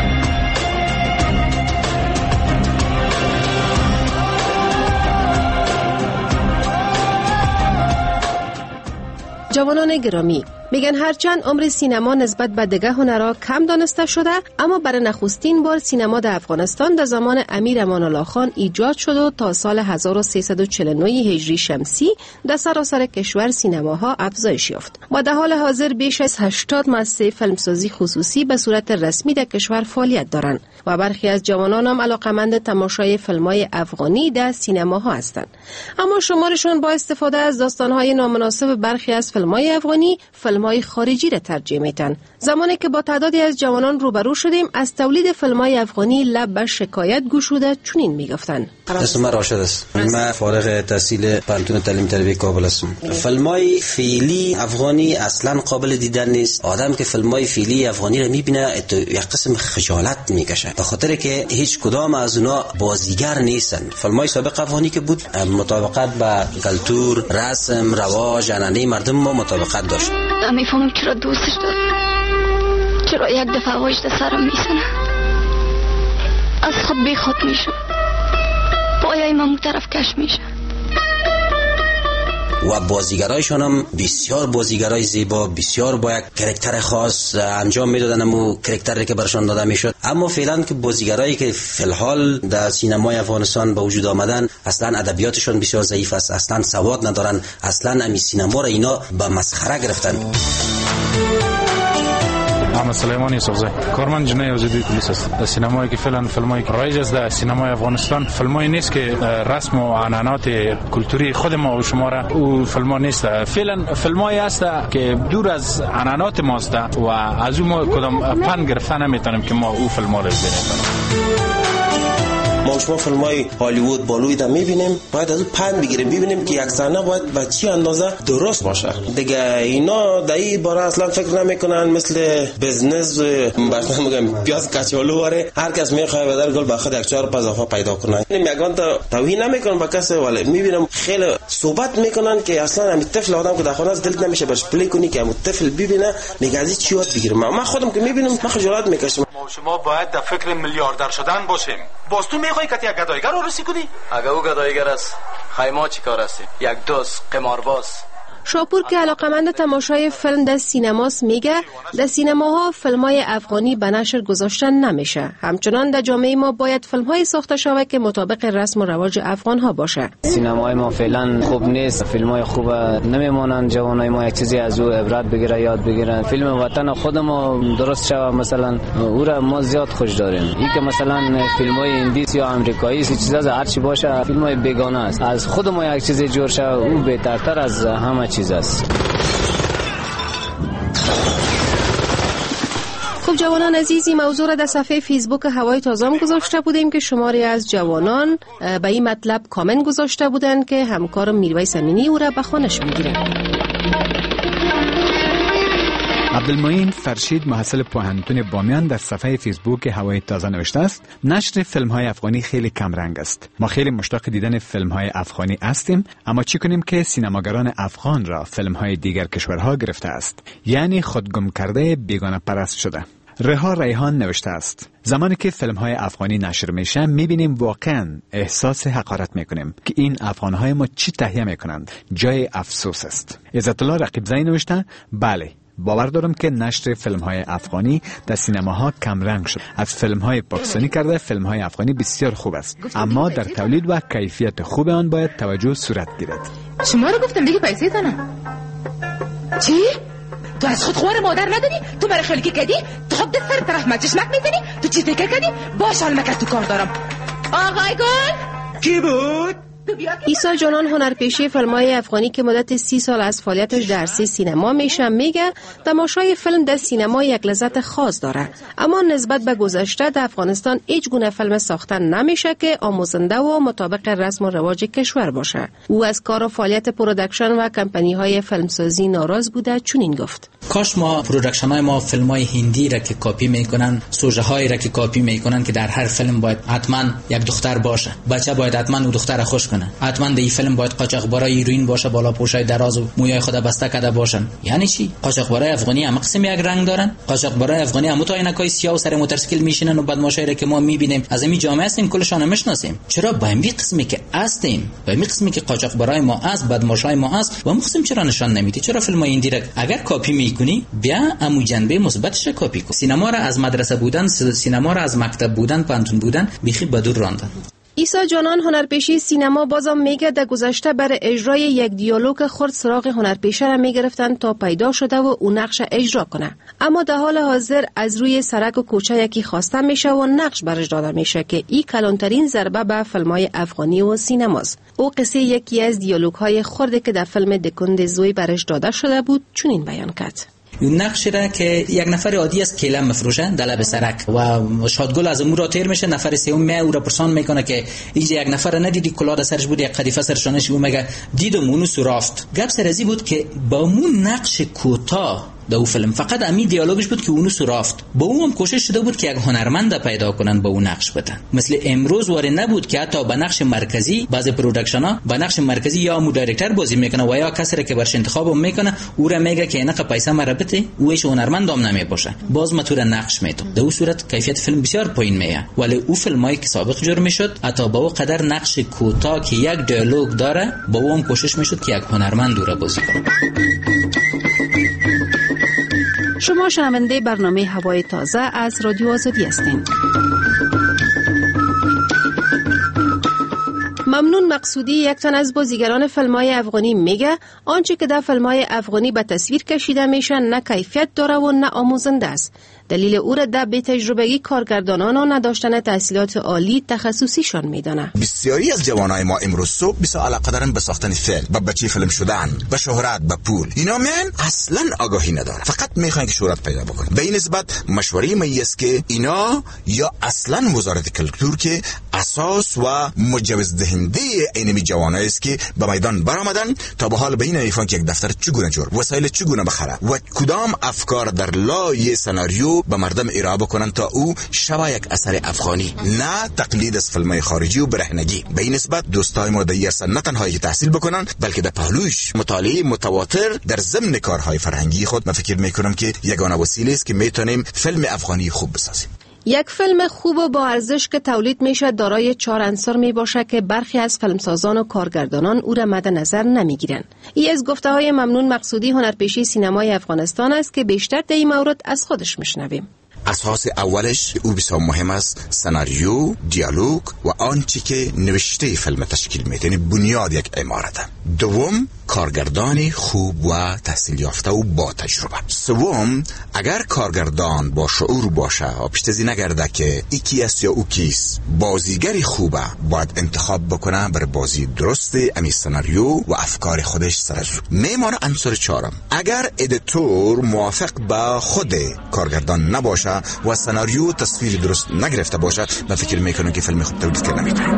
جوانان گرامی، میگن هرچند عمر سینما نسبت به دیگر هنرها کم دانسته شده، اما برای نخستین بار سینما در افغانستان در زمان امیر امان الله خان ایجاد شد و تا سال هزار و سیصد و چهل و نه هجری شمسی در سراسر کشور سینماها افزایش یافت. و در حال حاضر بیش از هشتاد مؤسسه فیلمسازی خصوصی به صورت رسمی در کشور فعالیت دارند و برخی از جوانان هم علاقمند تماشای فیلم‌های افغانی در سینماها هستند. اما شمارشون با استفاده از داستان‌های نامناسب برخی از فیلم‌های افغانی فیلم‌های خارجی را ترجمه می‌کنند. زمانی که با تعدادی از جوانان روبرو شدیم، از تولید فیلم‌های افغانی لب به شکایت گشوده چنین می‌گفتند:
اسم من راشد است. من فارغ تحصیل پانتون تعلیم تربیت کابل هستم. فیلم‌های فعلی افغانی اصلاً قابل دیدن نیست. آدم که فیلم‌های فعلی افغانی را می‌بینه یک قسم خجالت می‌کشه، به خاطر که هیچ کدام از اونا بازیگر نیستن. فیلم‌های سابق افغانی که بود مطابقت به کلتور، رسم، رواج، عنعنه مردم ما مطابقت داشت.
نمی‌فهمم چرا دوستش دارم، چرا یک دفعه وجد سرم میزنه، از خود بی خود میشه، پایه من طرف کش میشه.
و بازیگرایشون هم بسیار بازیگرای زیبا، بسیار با یک کاراکتر خاص انجام میدادن، امو کاراکتری که برشان داده میشد. اما فعلا که بازیگرایی که فی الحال در سینمای افغانستان به وجود آمدن، اصلا ادبیاتشون بسیار ضعیف است، اصلا سواد ندارن، اصلا امی سینما را اینا به مسخره گرفتن.
محمد سلیمان یوسفزی، کارمند جنای وزارت پلیس است. در سینمایی که فعلا فیلمای رایج است در سینمای افغانستان، فیلمای نیست که رسم و عنعنات کلتوری خود ما و شما را او فیلما نیست. فعلا فیلمایی است که دور از عنعنات ماست و از اون ما کدام پن گرفتن نمیتونیم که ما او فیلما را ببینیم.
ما شما فیلمای هالیوود بالوید هم میبینیم، باید از اون پند بگیریم، ببینیم که یک صحنه باید به چی اندازه درست باشه. دیگه اینا در این باره اصلا فکر نمیکنن، مثل بزنس براتون میگم پیاز کچالو واره، هر کس میخواد بدر گل به خود یک چهار پزافا پیدا کنه. میگن تا توهین نمیکنن به کسی، ولی میبینم خیلی صحبت میکنن که اصلا همین طفل آدم که در خانه است دلت نمیشه باش پلی کنی که همون طفل ببینه، میگه از چی یاد بگیرم. من خودم که میبینم من خجالت میکشم.
ما شما باید در فکر میلیاردر شدن باشیم. باز تو میخوای که یک گدایگر رو رسی کنی؟
اگه او گدایگر است، خیما چی کار است؟ یک دوست قمارباز
شاپور که علاقمند تماشای فیلم در سینماست میگه در سینماها فیلم‌های افغانی به نشر گذاشتن نمیشه. همچنان در جامعه ما باید فیلم‌های ساخته شود که مطابق رسم و رواج افغان‌ها باشه.
سینمای ما فعلا خوب نیست، فیلم‌های خوب نمیمونن، جوانای ما یک چیزی از او عبرت بگیره، یاد بگیرن. فیلم وطن خودمون درست شود مثلا او را ما زیاد خوش داریم. این که مثلا فیلم‌های هندی یا آمریکایی چیزا هر چی باشه فیلم‌های بیگانه است. از خودمون یک چیزی جور شود او بهترتر از همه چیز است.
خب جوانان عزیزی، موضوع را در صفحه فیسبوک هوای تازه هم گذاشته بودیم که شماری از جوانان به این مطلب کامنت گذاشته بودند که همکارم میرویس امینی او را به خانش میگیره.
عبدالمعین فرشید محصل پوهنتون بامیان در صفحه فیسبوک هوای تازه نوشته است: نشر فیلم های افغانی خیلی کم رنگ است. ما خیلی مشتاق دیدن فیلم های افغانی هستیم، اما چی کنیم که سینماگران افغان را فیلم های دیگر کشورها گرفته است، یعنی خودگم کرده، بیگانه پرست شده. رها ریحان نوشته است: زمانی که فیلم های افغانی نشر میشه میبینیم واقعا احساس حقارت میکنیم که این افغانهای ما چی تهیه میکنند، جای افسوس است. عزت الله رقیبزایی نوشته: بله، باور دارم که نشر فیلم های افغانی در سینماها کم رنگ شد. از فیلم های پاکستانی کرده فیلم های افغانی بسیار خوب است، اما در تولید و کیفیت خوب آن باید توجه صورت گیرد.
شما رو گفتم دیگه پیسه تنم. چی؟ تو از خود خوار مادر نداری؟ تو برای خلقی کردی؟ تو خود سر طرف من چشمک میزنی؟ تو چی فکر کردی؟ باش حال مکر تو کار دارم. آقای گل
کی بود؟
عیسی جانان هنرپیشه فیلم‌های افغانی که مدت سی سال از فعالیتش در عرصه سینما میشه میگه تماشای فیلم در سینما یک لذت خاص داره، اما نسبت به گذشته در افغانستان هیچ گونه فیلم ساختن نمیشه که آموزنده و مطابق رسم و رواج کشور باشه. او از کار و فعالیت پروداکشن و کمپانی‌های فیلمسازی ناراض بوده، چنین گفت:
کاش ما پروداکشن‌های ما فیلم‌های هندی را که کاپی میکنن، سوژه‌هایی را که کاپی میکنن که در هر فیلم باید حتما یک دختر باشه، بچه باید حتما اون دختر خوش کنه، حتما در این فیلم باید قاچاقبرای هیروئین باشه، بالا پوشای دراز و موهای خود بسته کرده باشن. یعنی چی؟ قاچاقبرای افغانی هم قسم یک رنگ دارن؟ قاچاقبرای افغانی هم تو عینکای سیاه و سر موتورسیکل میشینن و بعد ماشایی که ما میبینیم از این جامعه هستیم کلشان نمیشناسیم. چرا با این قسمی که هستیم، با این قسمی که قاچاقبرای ما است، بعد ماشای ما است، و ما قسم چرا نشان نمیدی؟ چرا فیلمای هندی را اگر کاپی میکنی بیا امو جنبه مثبتش کاپی کن. سینما را از مدرسه بودن، سینما را از مکتب بودن، پانتون بودن بیخی بدور راندن.
عیسی جانان هنرپیشه سینما بازم میگه در گذشته برای اجرای یک دیالوگ خرد سراغ هنرپیشه را میگرفتن تا پیدا شده و اون نقش اجرا کنه، اما در حال حاضر از روی سرک و کوچه یکی خواسته میشه و نقش برش داده میشه که این کلانترین ضربه به فیلم‌های افغانی و سینماست. او قصه یکی از دیالوگ‌های خرد که در فیلم دکند زوی برش داده شده بود چنین بیان کرد:
اون نقش را که یک نفر عادی است کیلم مفروشه در لب سرک و شادگل از امور را تیر میشه، نفر سوم می او را پرسان میکنه که اینجا یک نفر ندیدی کلاه سرش بود، یک قدیفه سرشانش، او میگه دیدم اونو سرافت. گپ سرزی بود که با اون نقش کوتاه در اون فیلم فقط امی دیالوگش بود که اونو سرافت. با اون هم کوشش شده بود که یک هنرمند پیدا کنن با اون نقش بدن. مثل امروز واره نبود که حتی با نقش مرکزی بعضی پروداکشن‌ها با نقش مرکزی یا مو دایرکتور بازی میکنه و یا کسی که برش انتخاب میکنه او را میگه که اینقدر پیسه مربته اوش هنرمند هم نمیباشه، باز متور نقش میتون. در اون صورت کیفیت فیلم بسیار پایین میه. ولی او فیلمایی که سابق جور میشد حتی با اون قدر نقش کوتاه که یک دیالوگ داره با اون کوشش میشد که یک هنرمند او را بازی کنه.
شما شنونده برنامه هوای تازه از رادیو آزادی هستید. ممنون مقصودی، یک تن از بازیگران فیلم‌های افغانی میگه آنچه که در فیلم‌های افغانی به تصویر کشیده میشه نه کیفیت داره و نه آموزنده است. دلیل او را در بی تجربگی کارگردانان و نداشتن تحصیلات عالی تخصصیشان میدانه.
بسیاری از جوانای ما امروز صبح بسیار علاقه دارن به ساختن فیلم، به بچه فیلم شدن، به شهرت، به پول. اینا من اصلا آگاهی ندارن، فقط میخوان که شهرت پیدا بکنن. به این نسبت مشوره من است که اینا یا اصلا وزارت کلتور که اساس و مجوز دهنده اینمی جوانایی است که به میدان برآمدن تا به حال به این میفهمن که یک دفتر چگونه جور، وسایل چگونه بخره و کدام افکار در لای سناریو به مردم ارائه بکنن تا او شبا یک اثر افغانی، نه تقلید از فیلم‌های خارجی و برهنگی. به این نسبت دوستای ما در یرسن نه تنها تحصیل بکنن بلکه در پهلوش مطالعه متواتر در ضمن کارهای فرهنگی خود. من فکر میکنم که یگانه وسیله است که میتونیم فیلم افغانی خوب بسازیم.
یک فیلم خوب و با ارزش که تولید میشه دارای چهار عنصر می باشه که برخی از فیلمسازان و کارگردانان او را مد نظر نمیگیرن. این از گفته های ممنون مقصودی هنرپیشه سینمای افغانستان است که بیشتر در این مورد از خودش میشنویم.
اساس اولش او بسیار مهم است سناریو، دیالوگ و آنچه که نوشته فیلم تشکیل میده، یعنی بنیاد یک عمارت. دوم کارگردانی خوب و تحصیل یافته و با تجربه. سوم اگر کارگردان با شعور باشه و پیشتازی نگرده که ایکی است یا او کیست، بازیگری خوبه باید انتخاب بکنه بر بازی درست امی سناریو و افکار خودش سرزو. میمانه عنصر چهارم، اگر ادیتور موافق با خود کارگردان نباشه و سناریو تصویر درست نگرفته باشه، من فکر میکنم که فیلم خوب تولید کرده نمیتونه.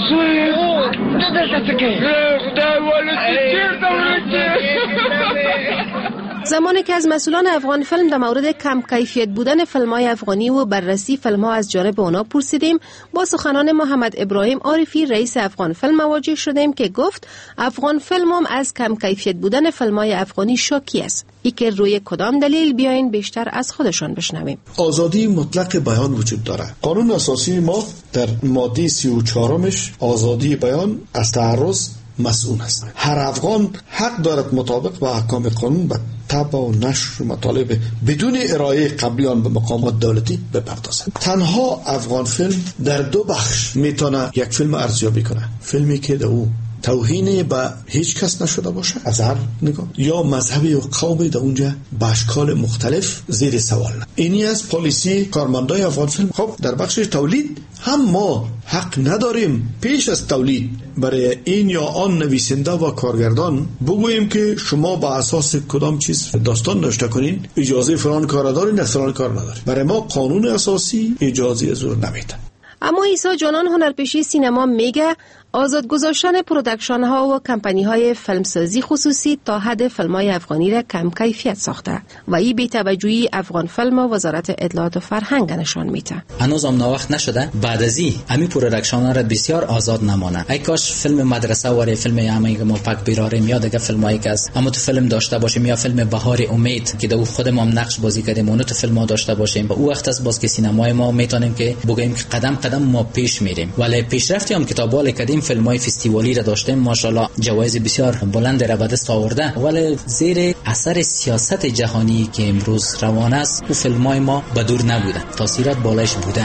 زمانی که از مسئولان افغان فیلم در مورد کم کیفیت بودن فیلم‌های افغانی و بررسی فیلم‌ها از جانب اونا پرسیدیم، با سخنان محمد ابراهیم عارفی رئیس افغان فیلم مواجه شدیم که گفت افغان فیلم هم از کم کیفیت بودن فیلم‌های افغانی شاکی است. ای که روی کدام دلیل بیاین بیشتر از خودشان بشنویم.
آزادی مطلق بیان وجود داره. قانون اساسی ما در ماده سی و چهارمش آزادی بیان از تعرض مسئول است. هر افغان حق دارد مطابق با احکام قانون به طبع و نشر مطالب بدون ارائه قبلیان به مقامات دولتی بپردازد. تنها افغان فیلم در دو بخش میتونه یک فیلم ارزیابی کنه. فیلمی که در او توهین به هیچ کس نشده باشه از هر نگاه، یا مذهبی و قومی در اونجا به اشکال مختلف زیر سوال نه. اینی از پالیسی کارمندای افغان فیلم. خب در بخش تولید هم ما حق نداریم پیش از تولید برای این یا آن نویسنده و کارگردان بگوییم که شما با اساس کدام چیز داستان نوشته کنین، اجازه فلان کار دارین، نه فلان کار ندارین. برای ما قانون اساسی اجازه از اون نمیده.
اما عیسی جانان هنرپیشه سینما میگه آزاد گذاشتن پرودکشن ها و کمپانی های فیلمسازی خصوصی تا حد فیلم های افغانی را کم کیفیت ساخته و این بی توجهی افغان فیلم و وزارت اطلاعات و فرهنگ نشان میده.
هنوز هم ناوقت نشده بعد از این امی پرودکشن ها را بسیار آزاد نمانه. ای کاش فیلم مدرسه واره، فیلم همه ما پاک بیراریم یا دیگه فیلم هایی که است اما تو فیلم داشته باشیم، یا فیلم بهار امید که دو خودم هم نقش بازی کردیم اون تو فیلم ها داشته باشیم. و او وقت است باز که سینمای ما میتونیم که بگیم که قدم قدم ما پیش میریم. ولی پیشرفتی هم کتابال کردیم، فیلم‌های فستیوالی را داشتیم، ماشاءالله جوایز بسیار بلند را به دست آورده، ولی زیر اثر سیاست جهانی که امروز روان است او فیلم‌های ما به دور نبوده، تاثیرات بالایش بوده.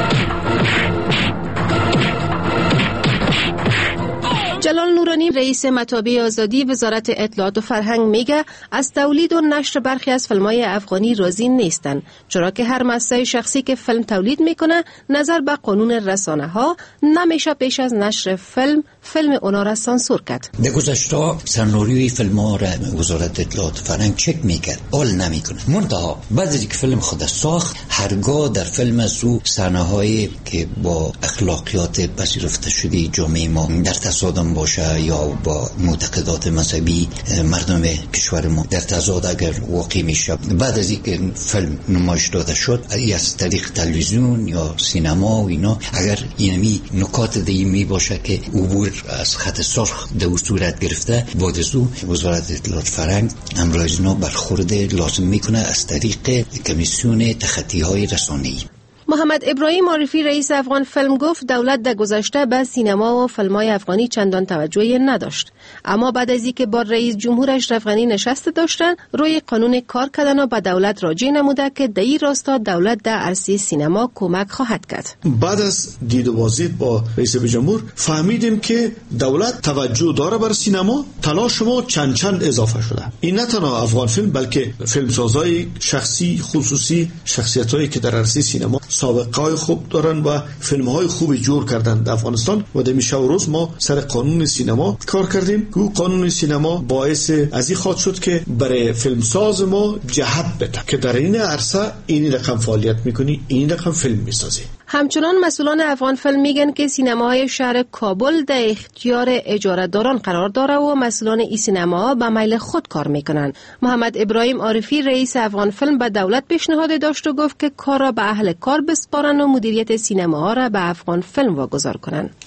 جلال نورانی رئیس مطابع آزادی وزارت اطلاعات و فرهنگ میگه از تولید و نشر برخی از فیلم‌های افغانی راضی نیستن، چرا که هر مؤسسه شخصی که فیلم تولید میکنه نظر به قانون رسانه‌ها نمیشه پیش از نشر فیلم فیلم اونا را سانسور کرد.
به گذشته سناریوی فیلم‌ها را وزارت اطلاعات و فرهنگ چک میکرد، حال نمیکنه. منتها بعد از اینکه فیلم خود ساخت هرگاه در فیلم از او صحنه‌هایی که با اخلاقیات پذیرفته شده جامعه ما در تصادم باشه یا با معتقدات مذهبی مردم کشور ما در تضاد اگر واقع میشه، بعد از اینکه فیلم نمایش داده شد ای از طریق تلویزیون یا سینما و اینا، اگر اینمی نکات دی می باشه که عبور از خط سرخ در صورت گرفته، بعد از او وزارت اطلاعات فرهنگ امروز اینا برخورد لازم میکنه از طریق کمیسیون تخطی های رسانه‌ای.
محمد ابراهیم عارفی رئیس افغان فیلم گفت دولت در گذشته به سینما و فیلم‌های افغانی چندان توجهی نداشت، اما بعد از اینکه با رئیس جمهور اشرف غنی نشست داشتن روی قانون کار کردن و به دولت راجع نموده که در این راستا دولت در عرصه سینما کمک خواهد کرد.
بعد از دید و بازدید با رئیس جمهور فهمیدیم که دولت توجه داره بر سینما، تلاش ما چند چند اضافه شده. این نه تنها افغان فیلم بلکه فیلمسازای شخصی خصوصی، شخصیتایی که در عرصه سینما سابقه‌های خوب دارن و فیلم‌های خوبی جور کردن در افغانستان و در میشه روز ما سر قانون سینما کار کردیم که قانون سینما باعث از این خواهد شد که برای فیلمساز ما جهت بده که در این عرصه این رقم فعالیت میکنی، این رقم فیلم میسازی.
همچنان مسئولان افغان فیلم میگن که سینماهای شهر کابل در اختیار اجاره داران قرار داره و مسئولان این سینماها به میل خود کار میکنن. محمد ابراهیم عارفی رئیس افغان فیلم به دولت پیشنهاد داشت و گفت که کار را به اهل کار بسپارن و مدیریت سینماها را به افغان فیلم واگذار کنن.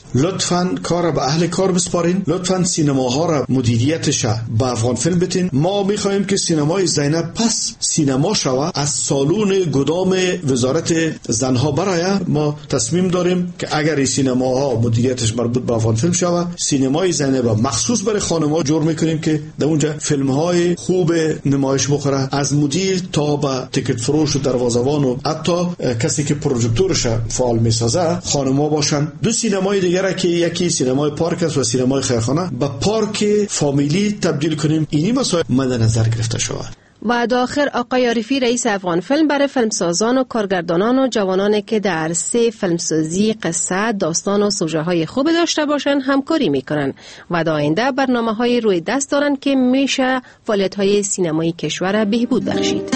لطفاً کار به اهل کار بسپارین، لطفاً سینماها را مدیریتش به افغان فیلم بتین. ما میخواهیم که سینمای زینب پس سینما شوه، از سالون گدام وزارت زنها برای ما تصمیم داریم که اگر سینماها مدیریتش مربوط به افغان فیلم شوه، سینمای زینب مخصوص برای خانم‌ها جور میکنیم که در اونجا فیلم‌های خوب نمایش بخوره، از مدیر تا به تیکت فروش و دروازه‌بان و حتی کسی که پروژکتورش فعال میسازه خانم‌ها باشن. دو سینمای دیگه که یکی سینمای پارک است و سینمای خیرخانه به پارک فامیلی تبدیل کنیم. اینی مسائل مد نظر گرفته شود.
و داخل آقای عارفی رئیس افغان فیلم برای فیلمسازان و کارگردانان و جوانانی که در عرصه فیلمسازی قصه، داستان و سوژه های خوب داشته باشند همکاری میکنن و در آینده برنامه های روی دست دارن که میشه فعالیت های سینمایی کشور بهبود بخشید.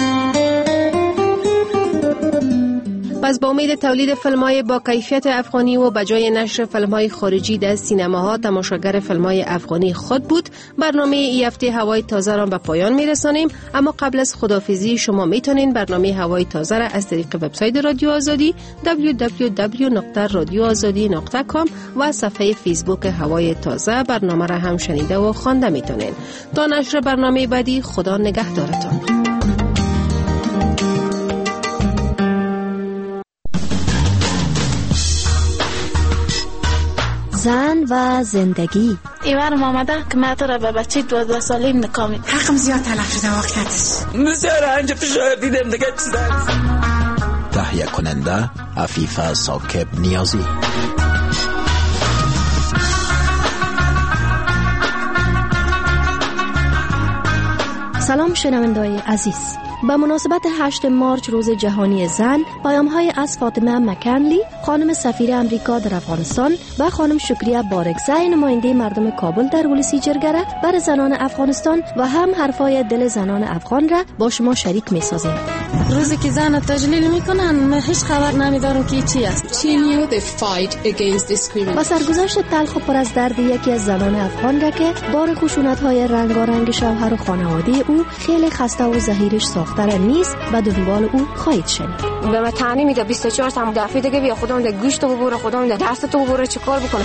پس با امید تولید فیلم‌های با کیفیت افغانی و بجای نشر فیلم‌های خارجی در سینماها تماشاگر فیلم‌های افغانی خود بود، برنامه ای هفته هوای تازه را به پایان می‌رسانیم. اما قبل از خداحافظی شما میتونین برنامه هوای تازه را از طریق وبسایت رادیو آزادی دبلیو دبلیو دبلیو نقطه رادیو آزادی نقطه کام و صفحه فیسبوک هوای تازه برنامه را هم شنیده و خوانده میتونین. تا نشر برنامه بعدی، خدا نگهدارتان.
زن و زندگی.
ایوارم آمده که من تو را به بچه دو دو سالیم نکامی
حقم زیاد تلف شده واقعیتش.
بسیار انجا فشار دیدم دیگه چیز دارم.
تهیه کننده عفیفه ثاقب نیازی.
سلام شنونده‌های عزیز. به مناسبت هشت مارچ روز جهانی زن، پیام‌های از فاطمه مکنلی، خانم سفیر امریکا در افغانستان و خانم شکریه بارکزی، نماینده مردم کابل در ولسی جرگره، بر زنان افغانستان و هم حرفای دل زنان افغان را با شما شریک می‌سازیم.
روزی که زن تجلیل میکنن من هیچ خبر نمیدارم که چی است.
و سرگذشت تلخ و پر از درد یکی از زنان افغان را که بار خشونت‌های رنگارنگ شوهر و خانواده او خیلی خسته و زحیرش ساختره نیست و دنبال او خواهید شنید.
به من تعلیم میده بیست و چهار تا دفعه دیگه بیا خودم ده گوشت تو ببره، خودم ده دست تو ببره، چه کار بکنه.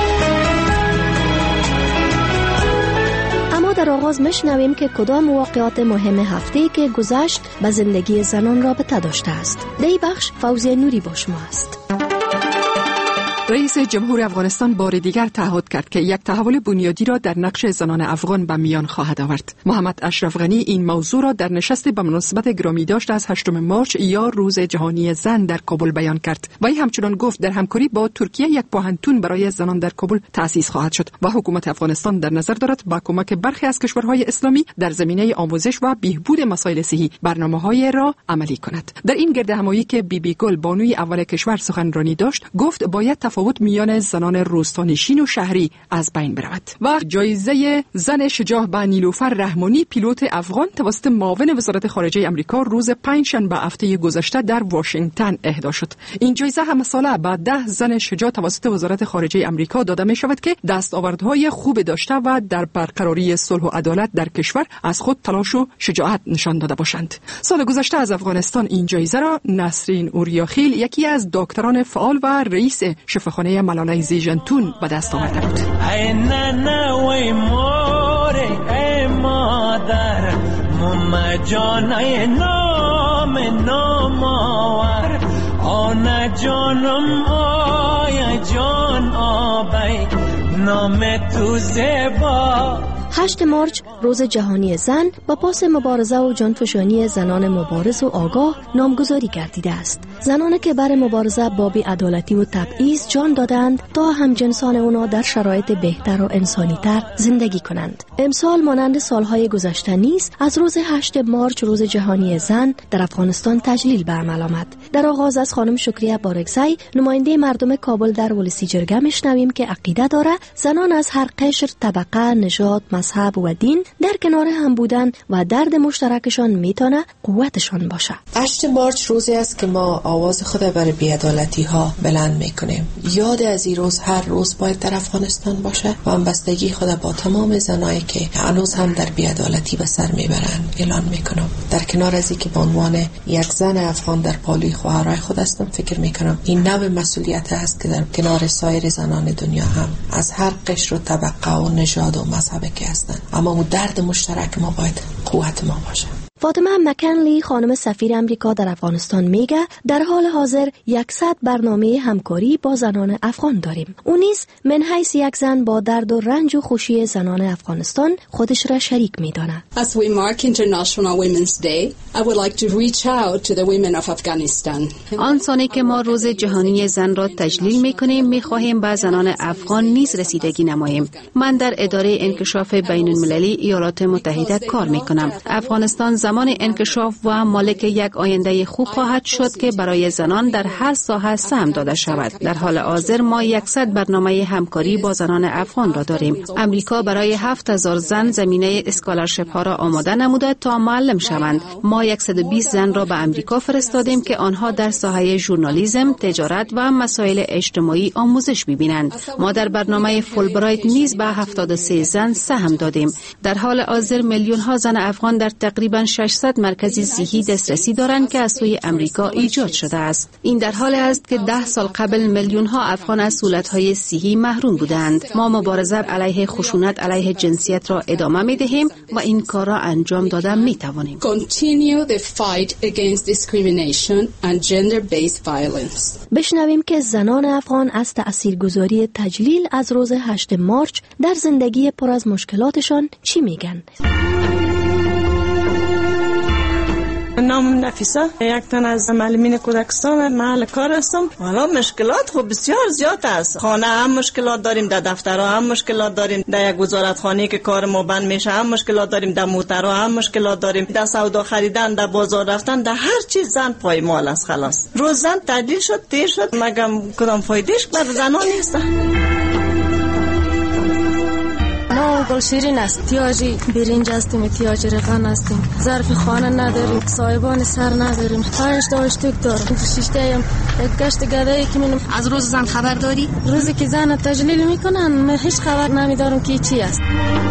اما در آغاز میشنویم که کدام واقعات مهم هفته که گذشت به زندگی زنان رابطه داشته است. در این بخش فوزیه نوری با شما است.
رئیس جمهور افغانستان بار دیگر تعهد کرد که یک تحول بنیادی را در نقش زنان افغان به میان خواهد آورد. محمد اشرف غنی این موضوع را در نشست به مناسبت گرامی داشت از هشتم مارچ یا روز جهانی زن در کابل بیان کرد. و این همچنان گفت در همکاری با ترکیه یک پوهنتون برای زنان در کابل تأسیس خواهد شد و حکومت افغانستان در نظر دارد با کمک برخی از کشورهای اسلامی در زمینه آموزش و بهبود مسائل صحی برنامه‌های را عملی کند. در این گرد همایی که بی بی گل بانوی اول کشور سخنرانی داشت، گفت باید تفاوت میان زنان روستانشین و شهری از بین برود. و جایزه زن شجاع به نیلوفر رحمانی، پیلوت افغان، توسط معاون وزارت خارجه آمریکا روز پنجشنبه هفته گذشته در واشنگتن اهدا شد. این جایزه هم ساله به ده زن شجاع توسط وزارت خارجه آمریکا داده می شود که دستاوردهای خوب داشته و در برقراری صلح و عدالت در کشور از خود تلاش و شجاعت نشان داده باشند. سال گذشته از افغانستان این جایزه را نسرین اوریاخیل، یکی از دکتران فعال و رئیس شفاخانه ملالای زیجنتون، به دست آورده بود.
ای ننه وی مور ای مادر مم جان ای نام نام آور آن جانم آی جان آبی نام تو زیبا.
هشت مارچ روز جهانی زن با پاس مبارزه و جانفشانی زنان مبارز و آگاه نامگذاری گردیده است. زنانی که بر مبارزه با بی‌عدالتی و تبعیض جان دادند تا همجنسان اونا در شرایط بهتر و انسانی‌تر زندگی کنند. امسال مانند سالهای گذشته نیست، از روز هشت مارچ روز جهانی زن در افغانستان تجلیل به عمل آمد. در آغاز از خانم شکریه بارکزی، نماینده مردم کابل در ولسی جرگه، میشنویم که عقیده داره زنان از هر قشر، طبقه، نژاد، مذهب و دین در کنار هم بودن و درد مشترکشان میتونه قوتشان باشه.
هشت مارچ روزی است که ما آواز خود برای بی‌عدالتی ها بلند میکنیم. یاد از این روز هر روز باید در افغانستان باشه و همبستگی خود با تمام زنایی که هنوز هم در بی‌عدالتی به سر میبرن اعلان میکنم. در کنار از اینکه به عنوان یک زن افغان در پالوی خواهرای خود هستم، فکر میکنم این نوع مسئولیت است که در کنار سایر زنان دنیا هم از هر قشر و طبقه و نژاد و مذهبی که هستند، اما اون درد مشترک ما باید قوت ما باشه.
فاطمه مکنلی خانم سفیر امریکا در افغانستان میگه در حال حاضر صد برنامه همکاری با زنان افغان داریم. اون نیز من حیث یک زن با درد و رنج و خوشی زنان افغانستان خودش را شریک میدانه.
As we mark International Women's Day, I would like to reach out to the women of Afghanistan.
آن سانی که ما روز جهانی زن را تجلیل میکنیم، میخواهیم به زنان افغان نیز رسیدگی نماییم. من در اداره انکشاف بین المللی ایالات متحده کار میکنم. افغانستان زمان انکشاف و مالک یک آینده خوب خواهد شد که برای زنان در هر ساحه سهم داده شود. در حال حاضر ما صد برنامه همکاری با زنان افغان را داریم. امریکا برای هفت هزار زن زمینه اسکالرشپ ها را آماده نموده تا معلم شوند. ما صد و بیست زن را به امریکا فرستادیم که آنها در ساحه ژورنالیسم، تجارت و مسائل اجتماعی آموزش ببینند. ما در برنامه فولبرایت نیز به هفتاد و سه زن سهم دادیم. در حال حاضر میلیون ها زن افغان در تقریبا ششصد مرکز صحی دسترسی دارند که از سوی امریکا ایجاد شده است. این در حال است که ده سال قبل میلیون ها افغان از سهولت‌های صحی محروم بودند. ما مبارزه علیه خشونت علیه جنسیت را ادامه می‌دهیم و این کار را انجام داده می‌توانیم.
Continue the fight against discrimination and gender-based violence.
بشنویم که زنان افغان از تاثیرگذاری تجلیل از روز هشت مارچ در زندگی پر از مشکلاتشان چی میگن.
نام نفیسه، یک تن از معلمین کودکستان محل کار هستم. حالا مشکلات خب بسیار زیاد است. خانه هم مشکلات داریم، در دفترها هم مشکلات داریم، در یک وزارتخانه که کار ما بند میشه هم مشکلات داریم، در موترها هم مشکلات داریم، در سودا خریدن، در بازار رفتن، در هر چیز زن پایمال است. خلاص روز زن تعدیل شد، دیر شد، مگم کدام فایدهش بر زنان نیست.
ما گلشیرین است، تیاجی برنج هستیم، تیاجی رقان هستیم، ظرف خانه نداریم، صاحبان سر نداریم، پنج تا اشتک دارم. شیشته هم یک گشت گدایی که می‌نم.
از روز زن خبر داری؟
روزی که زن تجلیل میکنن من هیچ خبر نمیدارم که چی است.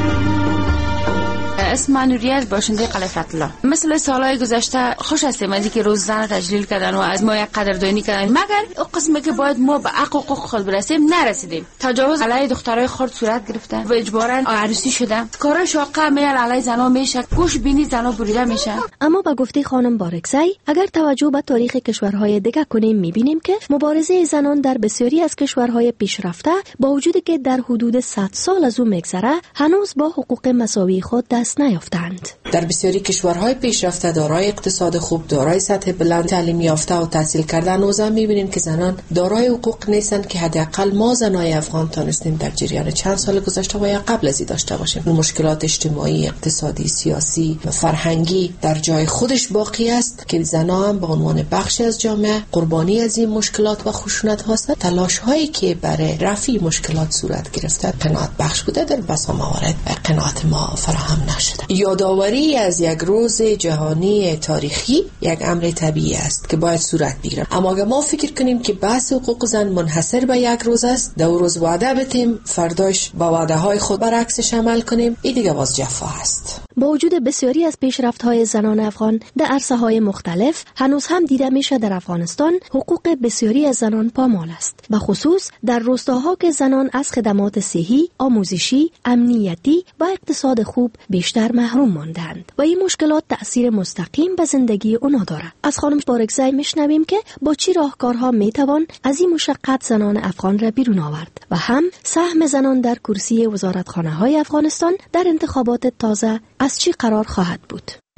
اسم من نوریت باشنده قلعه فتح‌الله. مثل سالهای گذشته خوش هستیم از اینکه روز زن تجلیل کردن و از ما یک قدردانی کردن، مگر اون قسمی که باید ما به حق و حقوق خود برسیم نرسیدیم. تجاوز علیه دخترای خرد صورت گرفته و اجباراً عروسی شده. کارای شاقه میل علیه زنا میشه، گوش بینی زنا بریده میشه.
اما با گفته خانم بارکزی اگر توجه به تاریخ کشورهای دیگر کنیم میبینیم که مبارزه زنان در بسیاری از کشورهای پیشرفته با وجودی که در حدود صد سال از اون میگذره هنوز با حقوق مساوی خود دست نیافتند.
در بسیاری کشورهای پیشرفته دارای اقتصاد خوب، دارای سطح بلند تعلیم یافته و تحصیل کرده نوزا می‌بینیم که زنان دارای حقوق نیستند که حداقل ما زنای افغان تونستیم در جریان چند سال گذشته و یا قبل از این داشته باشیم. مشکلات اجتماعی، اقتصادی، سیاسی و فرهنگی در جای خودش باقی است که زنان هم به عنوان بخشی از جامعه قربانی از این مشکلات و خشونت هستند. تلاش‌هایی که برای رفع مشکلات صورت گرفته قناعت بخش بوده، در بسا موارد قناعت ما فراهم نشده. یادآوری از یک روز جهانی تاریخی یک امر طبیعی است که باید صورت بگیرد، اما اگر ما فکر کنیم که بحث حقوق زن منحصر به یک روز است، دو روز وعده بتیم فرداش با وعده های خود برعکسش عمل کنیم، این دیگه باز جفا است.
با وجود بسیاری از پیشرفت‌های زنان افغان در عرصه‌های مختلف هنوز هم دیده میشه در افغانستان حقوق بسیاری از زنان پامال است، به خصوص در روستاها که زنان از خدمات صحی، آموزشی، امنیتی و اقتصاد خوب بیشتر محروم ماندند و این مشکلات تأثیر مستقیم به زندگی اونا داره. از خانم بارکزی میشنویم که با چی راهکارها میتوان از این مشقت زنان افغان را بیرون آورد و هم سهم زنان در کرسی وزارتخانه‌های افغانستان در انتخابات تازه از چی قرار خواهد بود.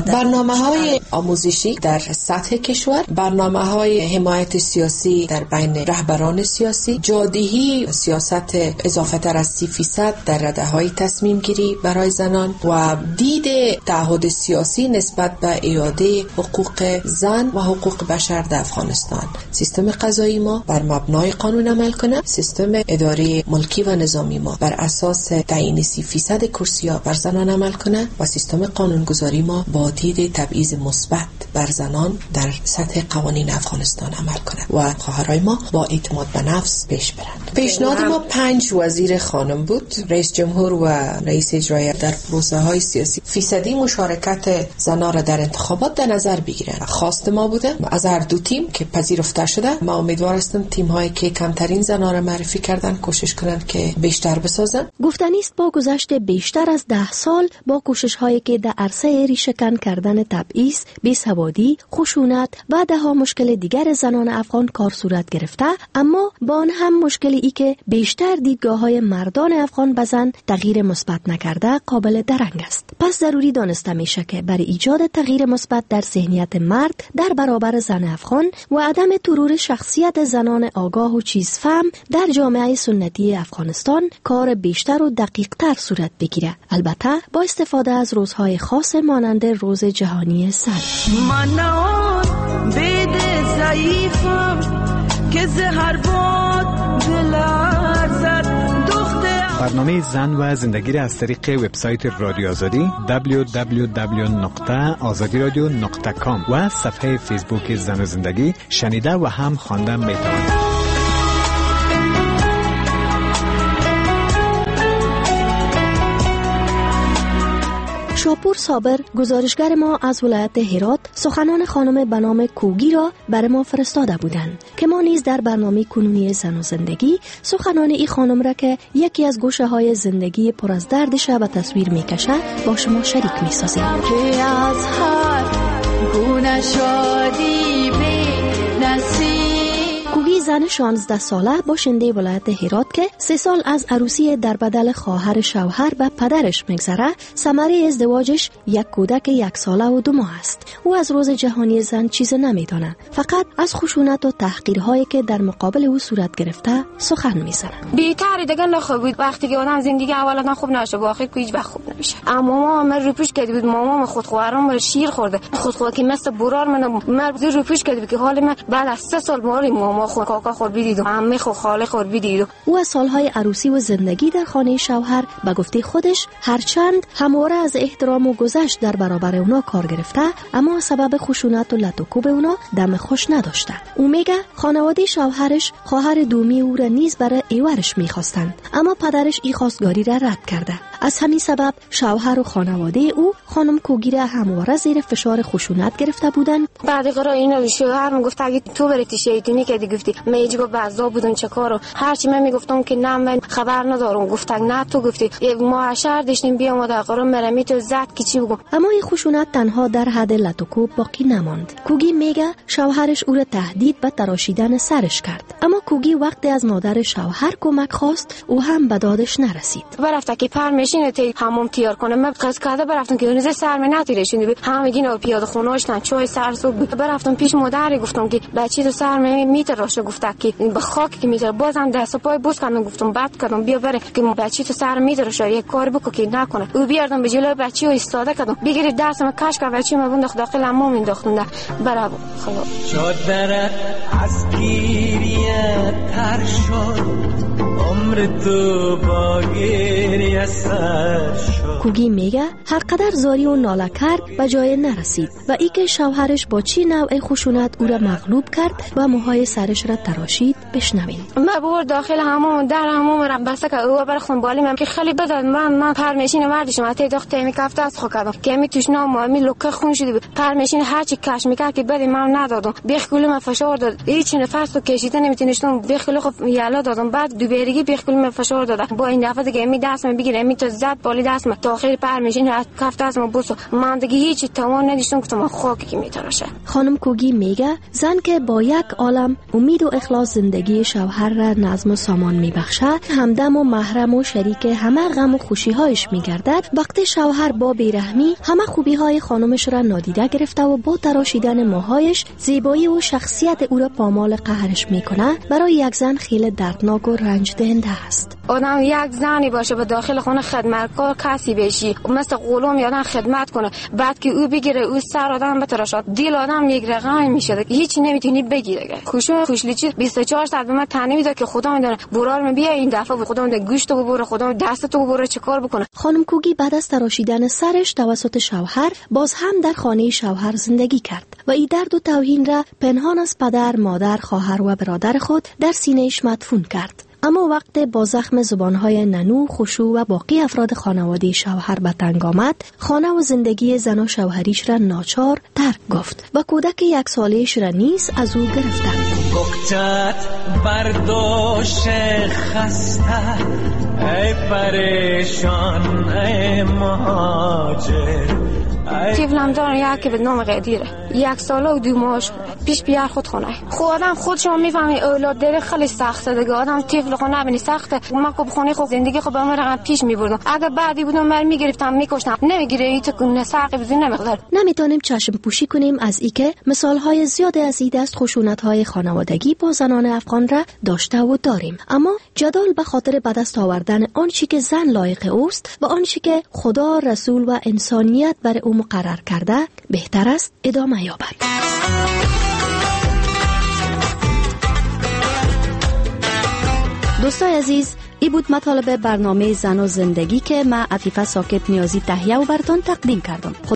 برنامه‌های آموزشی در سطح کشور، برنامه‌های حمایت سیاسی در بین رهبران سیاسی، جادهی سیاست اضافه تر از سی فیصد در رده‌های تصمیم گیری برای زنان و دید تعهد سیاسی نسبت به اعاده حقوق زن و حقوق بشر در افغانستان. سیستم قضایی ما بر مبنای قانون عمل کنه، سیستم اداره ملکی و نظامی ما بر اساس تعیین سی فیصد کرسی‌ها بر زنان عمل کنه و سیستم قانونگذاری ما با دید تبعیض مثبت بر زنان در سطح قوانین افغانستان عمل کنه و خواهرای ما با اعتماد به نفس پیش برند. پیشنهاد ما پنج وزیر خانم بود. رئیس جمهور و رئیس اجرایی در پروسه های سیاسی فیصدی مشارکت زنان را در انتخابات در نظر بگیرن. خواست ما بوده از هر دو تیم که پذیرفته شده. ما امیدوار هستم تیم هایی که کمترین زنان را معرفی کردن کوشش کنند که بیشتر بسازن.
گفتنی است با گذشت بیشتر از ده سال با کوشش هایی که در عرصه ریشه‌کن کردن تبعیض، بیسوادی، خشونت و ده ها مشکل دیگر زنان افغان کار صورت گرفته، اما با آن هم مشکلی ای که بیشتر دیدگاه های مردان افغان به زن تغییر مثبت نکرده قابل درنگ است. پس ضروری دانسته میشه که برای ایجاد تغییر مثبت در ذهنیت مرد در برابر زن افغان و عدم ترور شخصیت زنان آگاه و چیزفهم در جامعه سنتی افغانستان کار بیشتر و دقیق تر صورت بگیره، البته با استفاده از روزهای خاص مانند روز جهانی زن.
من بید ضعیفم که زهر باد دلرزد.
برنامه زن و زندگی را از طریق وبسایت رادیو آزادی دبلیو دبلیو دبلیو نقطه آزادی رادیو نقطه کام و صفحه فیسبوک زن و زندگی شنیده و هم خواندن میتوانید.
شاپور صابر گزارشگر ما از ولایت هرات سخنان خانم به نام کوگی را برای ما فرستاده بودند که ما نیز در برنامه کنونی زن و زندگی سخنان این خانم را که یکی از گوشه های زندگی پر از دردش به تصویر میکشه با شما شریک میسازیم.
که از هر گونه شادی بی نصیب.
کوگی زن شانزده ساله باشنده ولایت هرات که سه سال از عروسی در بدل خواهر شوهر و پدرش میگذره، ثمره ازدواجش یک کودک یک ساله و دو ماه است. او از روز جهانی زن چیز نمیدونه، فقط از خشونت و تحقیرهایی که در مقابل او صورت گرفته سخن میزنه.
بی‌تری دیگه نخوب بود وقتی که آدم زندگی اولا خوب نشه با آخر هیچ وقت خوب نمیشه. اما مامان من روپوش کرده بود، مامان خودخوارم رو شیر خورده، خودخوار که مثل برار من من روپوش کرده بود که حال من بعد از سه سال ماری مامان خود کاکا خود بدید و عمه خود خاله خود بدید.
او از سالهای عروسی و زندگی در خانه شوهر به گفته خودش هرچند همواره از احترام و گذشت در برابر اونا کار گرفته، اما سبب خشونت و لط و کوب اونا دم خوش نداشته. او میگه خانواده شوهرش خواهر دومی او را نیز برای ایورش میخواستند، اما پدرش این خواستگاری را رد کرده. از همین سبب شوهر و خانواده او خانم کوگی را همواره زیر فشار خشونت گرفته بودند.
بعد قرار اینو شوهر میگفت اگه تو برتی شیطونی که گفتی من یجگو بعضا بودن چه کارو، هرچی من میگفتم که نه من خبر ندارم، گفتن نه تو گفتی ما شهر داشتیم بیام و در قرار مرمی تو زد کی چی بگم.
اما این خشونت تنها در حد لط و کوب باقی نماند. کوگی میگه شوهرش او را تهدید به تراشیدن سرش کرد، اما کوگی وقتی از مادر شوهر کمک خواست او هم به دادش نرسید.
برفت که پرمیشن تی همون تیار کنه، من قصد کرده برفتم که اونجا سر من نتیرشون بود، همه گینا پیاده خونه داشتن چای سرسوب بود. برفتم پیش مادر گفتم که بچی تو سر من میتراشه، گفت که به خاک که میتره، بازم دست پای بوس کردم گفتم بعد کردم بیا بره که بچی تو سر میتراشه یک کاری بکو که نکنه. او بیاردم به جلوی بچی و ایستاده کردم بگیری دستم کش کرد بچی من بوند داخل حمام انداختم برا خدا
شادر از گیریه تر شد عمر تو با گریه سر شد.
کوگی میگه هر قدر زاری و ناله کرد به جای نرسید و ای که شوهرش با چی نوع خشونت او را مغلوب کرد و موهای سرش را تراشید بشنوین.
من بور داخل حمام در حمام را بسته که او برخون بالی من که خیلی بداد من من پرمیشین وردشم حتی داخل می کفته از خو کردم که می توش نام می لوکه خون شده بود. پرمیشین هر چی کش میکرد که بدی من ندادم، بیخکول من فشار داد، هیچ نفس رو کشیده نمیتونستم، بیخکول خب یالا دادم، بعد دو بیرگی بیخکول من فشار داد. با این دفعه دیگه می دست من بگیره می تا زد بالی دست من تا آخر پر میشین از کف دست من بوسو من دیگه هیچ توان نداشتم که تو خاکی که میتراشه.
خانم کوگی میگه زن که با یک عالم امید و اخلاص زندگی شوهر را نظم و سامان میبخشه، همدم و محرم و شریک همه غم و خوشی هایش میگردد، وقتی شوهر با بیرحمی همه خوبی های خانمش را نادیده گرفته و با تراشیدن موهایش زیبایی و شخصیت او را پامال قهرش میکنه، برای یک زن خیلی دردناک و رنج دهنده است.
آدم یک زنی باشه به داخل خونه خدمتکار کسی بشی مثل غلام یادن خدمت کنه، بعد که او بگیره او سر آدم بتراشد، دل آدم یک رقم میشه، هیچ نمیتونی بگیره. خوشو خوشلیچی بیست و چهار ساعت به من تنه میده که خدا میدونه برار بیا این دفعه به خدا میده گوشتو ببره، خدا دستتو ببره چه کار بکنه.
خانم کوگی بعد از تراشیدن سرش توسط شوهر باز هم در خانه شوهر زندگی کرد و این درد و توهین را پنهان از پدر، مادر، خواهر و برادر خود در سینه‌اش مدفون کرد. اما وقت با زخم زبانهای ننو، خشوع و باقی افراد خانواده شوهر به تنگ آمد، خانه و زندگی زن و شوهریش را ناچار ترک گفت و کودک یک ساله‌اش را نیز از او گرفتند.
گفتت برداشت خسته ای پریشان ای مهاجر.
تیفلم دارم یکی به نام قدیره یک ساله و دو ماهش پیش بیار خود خونه. خود آدم خود شما میفهمی اولاد داره خیلی سخته دیگه. آدم تیفل خونه نبینی سخته. من که خونه خود زندگی خود به من رقم پیش میبردم. اگه بعدی بودم من میگرفتم میکشتم. نمیگیره این تو نساق بزن نمیقدر.
نمیتونیم چشم پوشی کنیم از اینکه مثال های زیاد از این دست خشونت های خانوادگی با زنان افغان را داشته و داریم. اما جدال به خاطر به دست آوردن آنچه که زن لایق اوست و آنچه که خدا، رسول و انسانیت بر او مقرر کرده بهتر است ادامه یابد. دوستای عزیز، ای بود مطالب برنامه زن و زندگی که من عفیفه ساکب نیازی تهیه و براتون تقدیم کردم.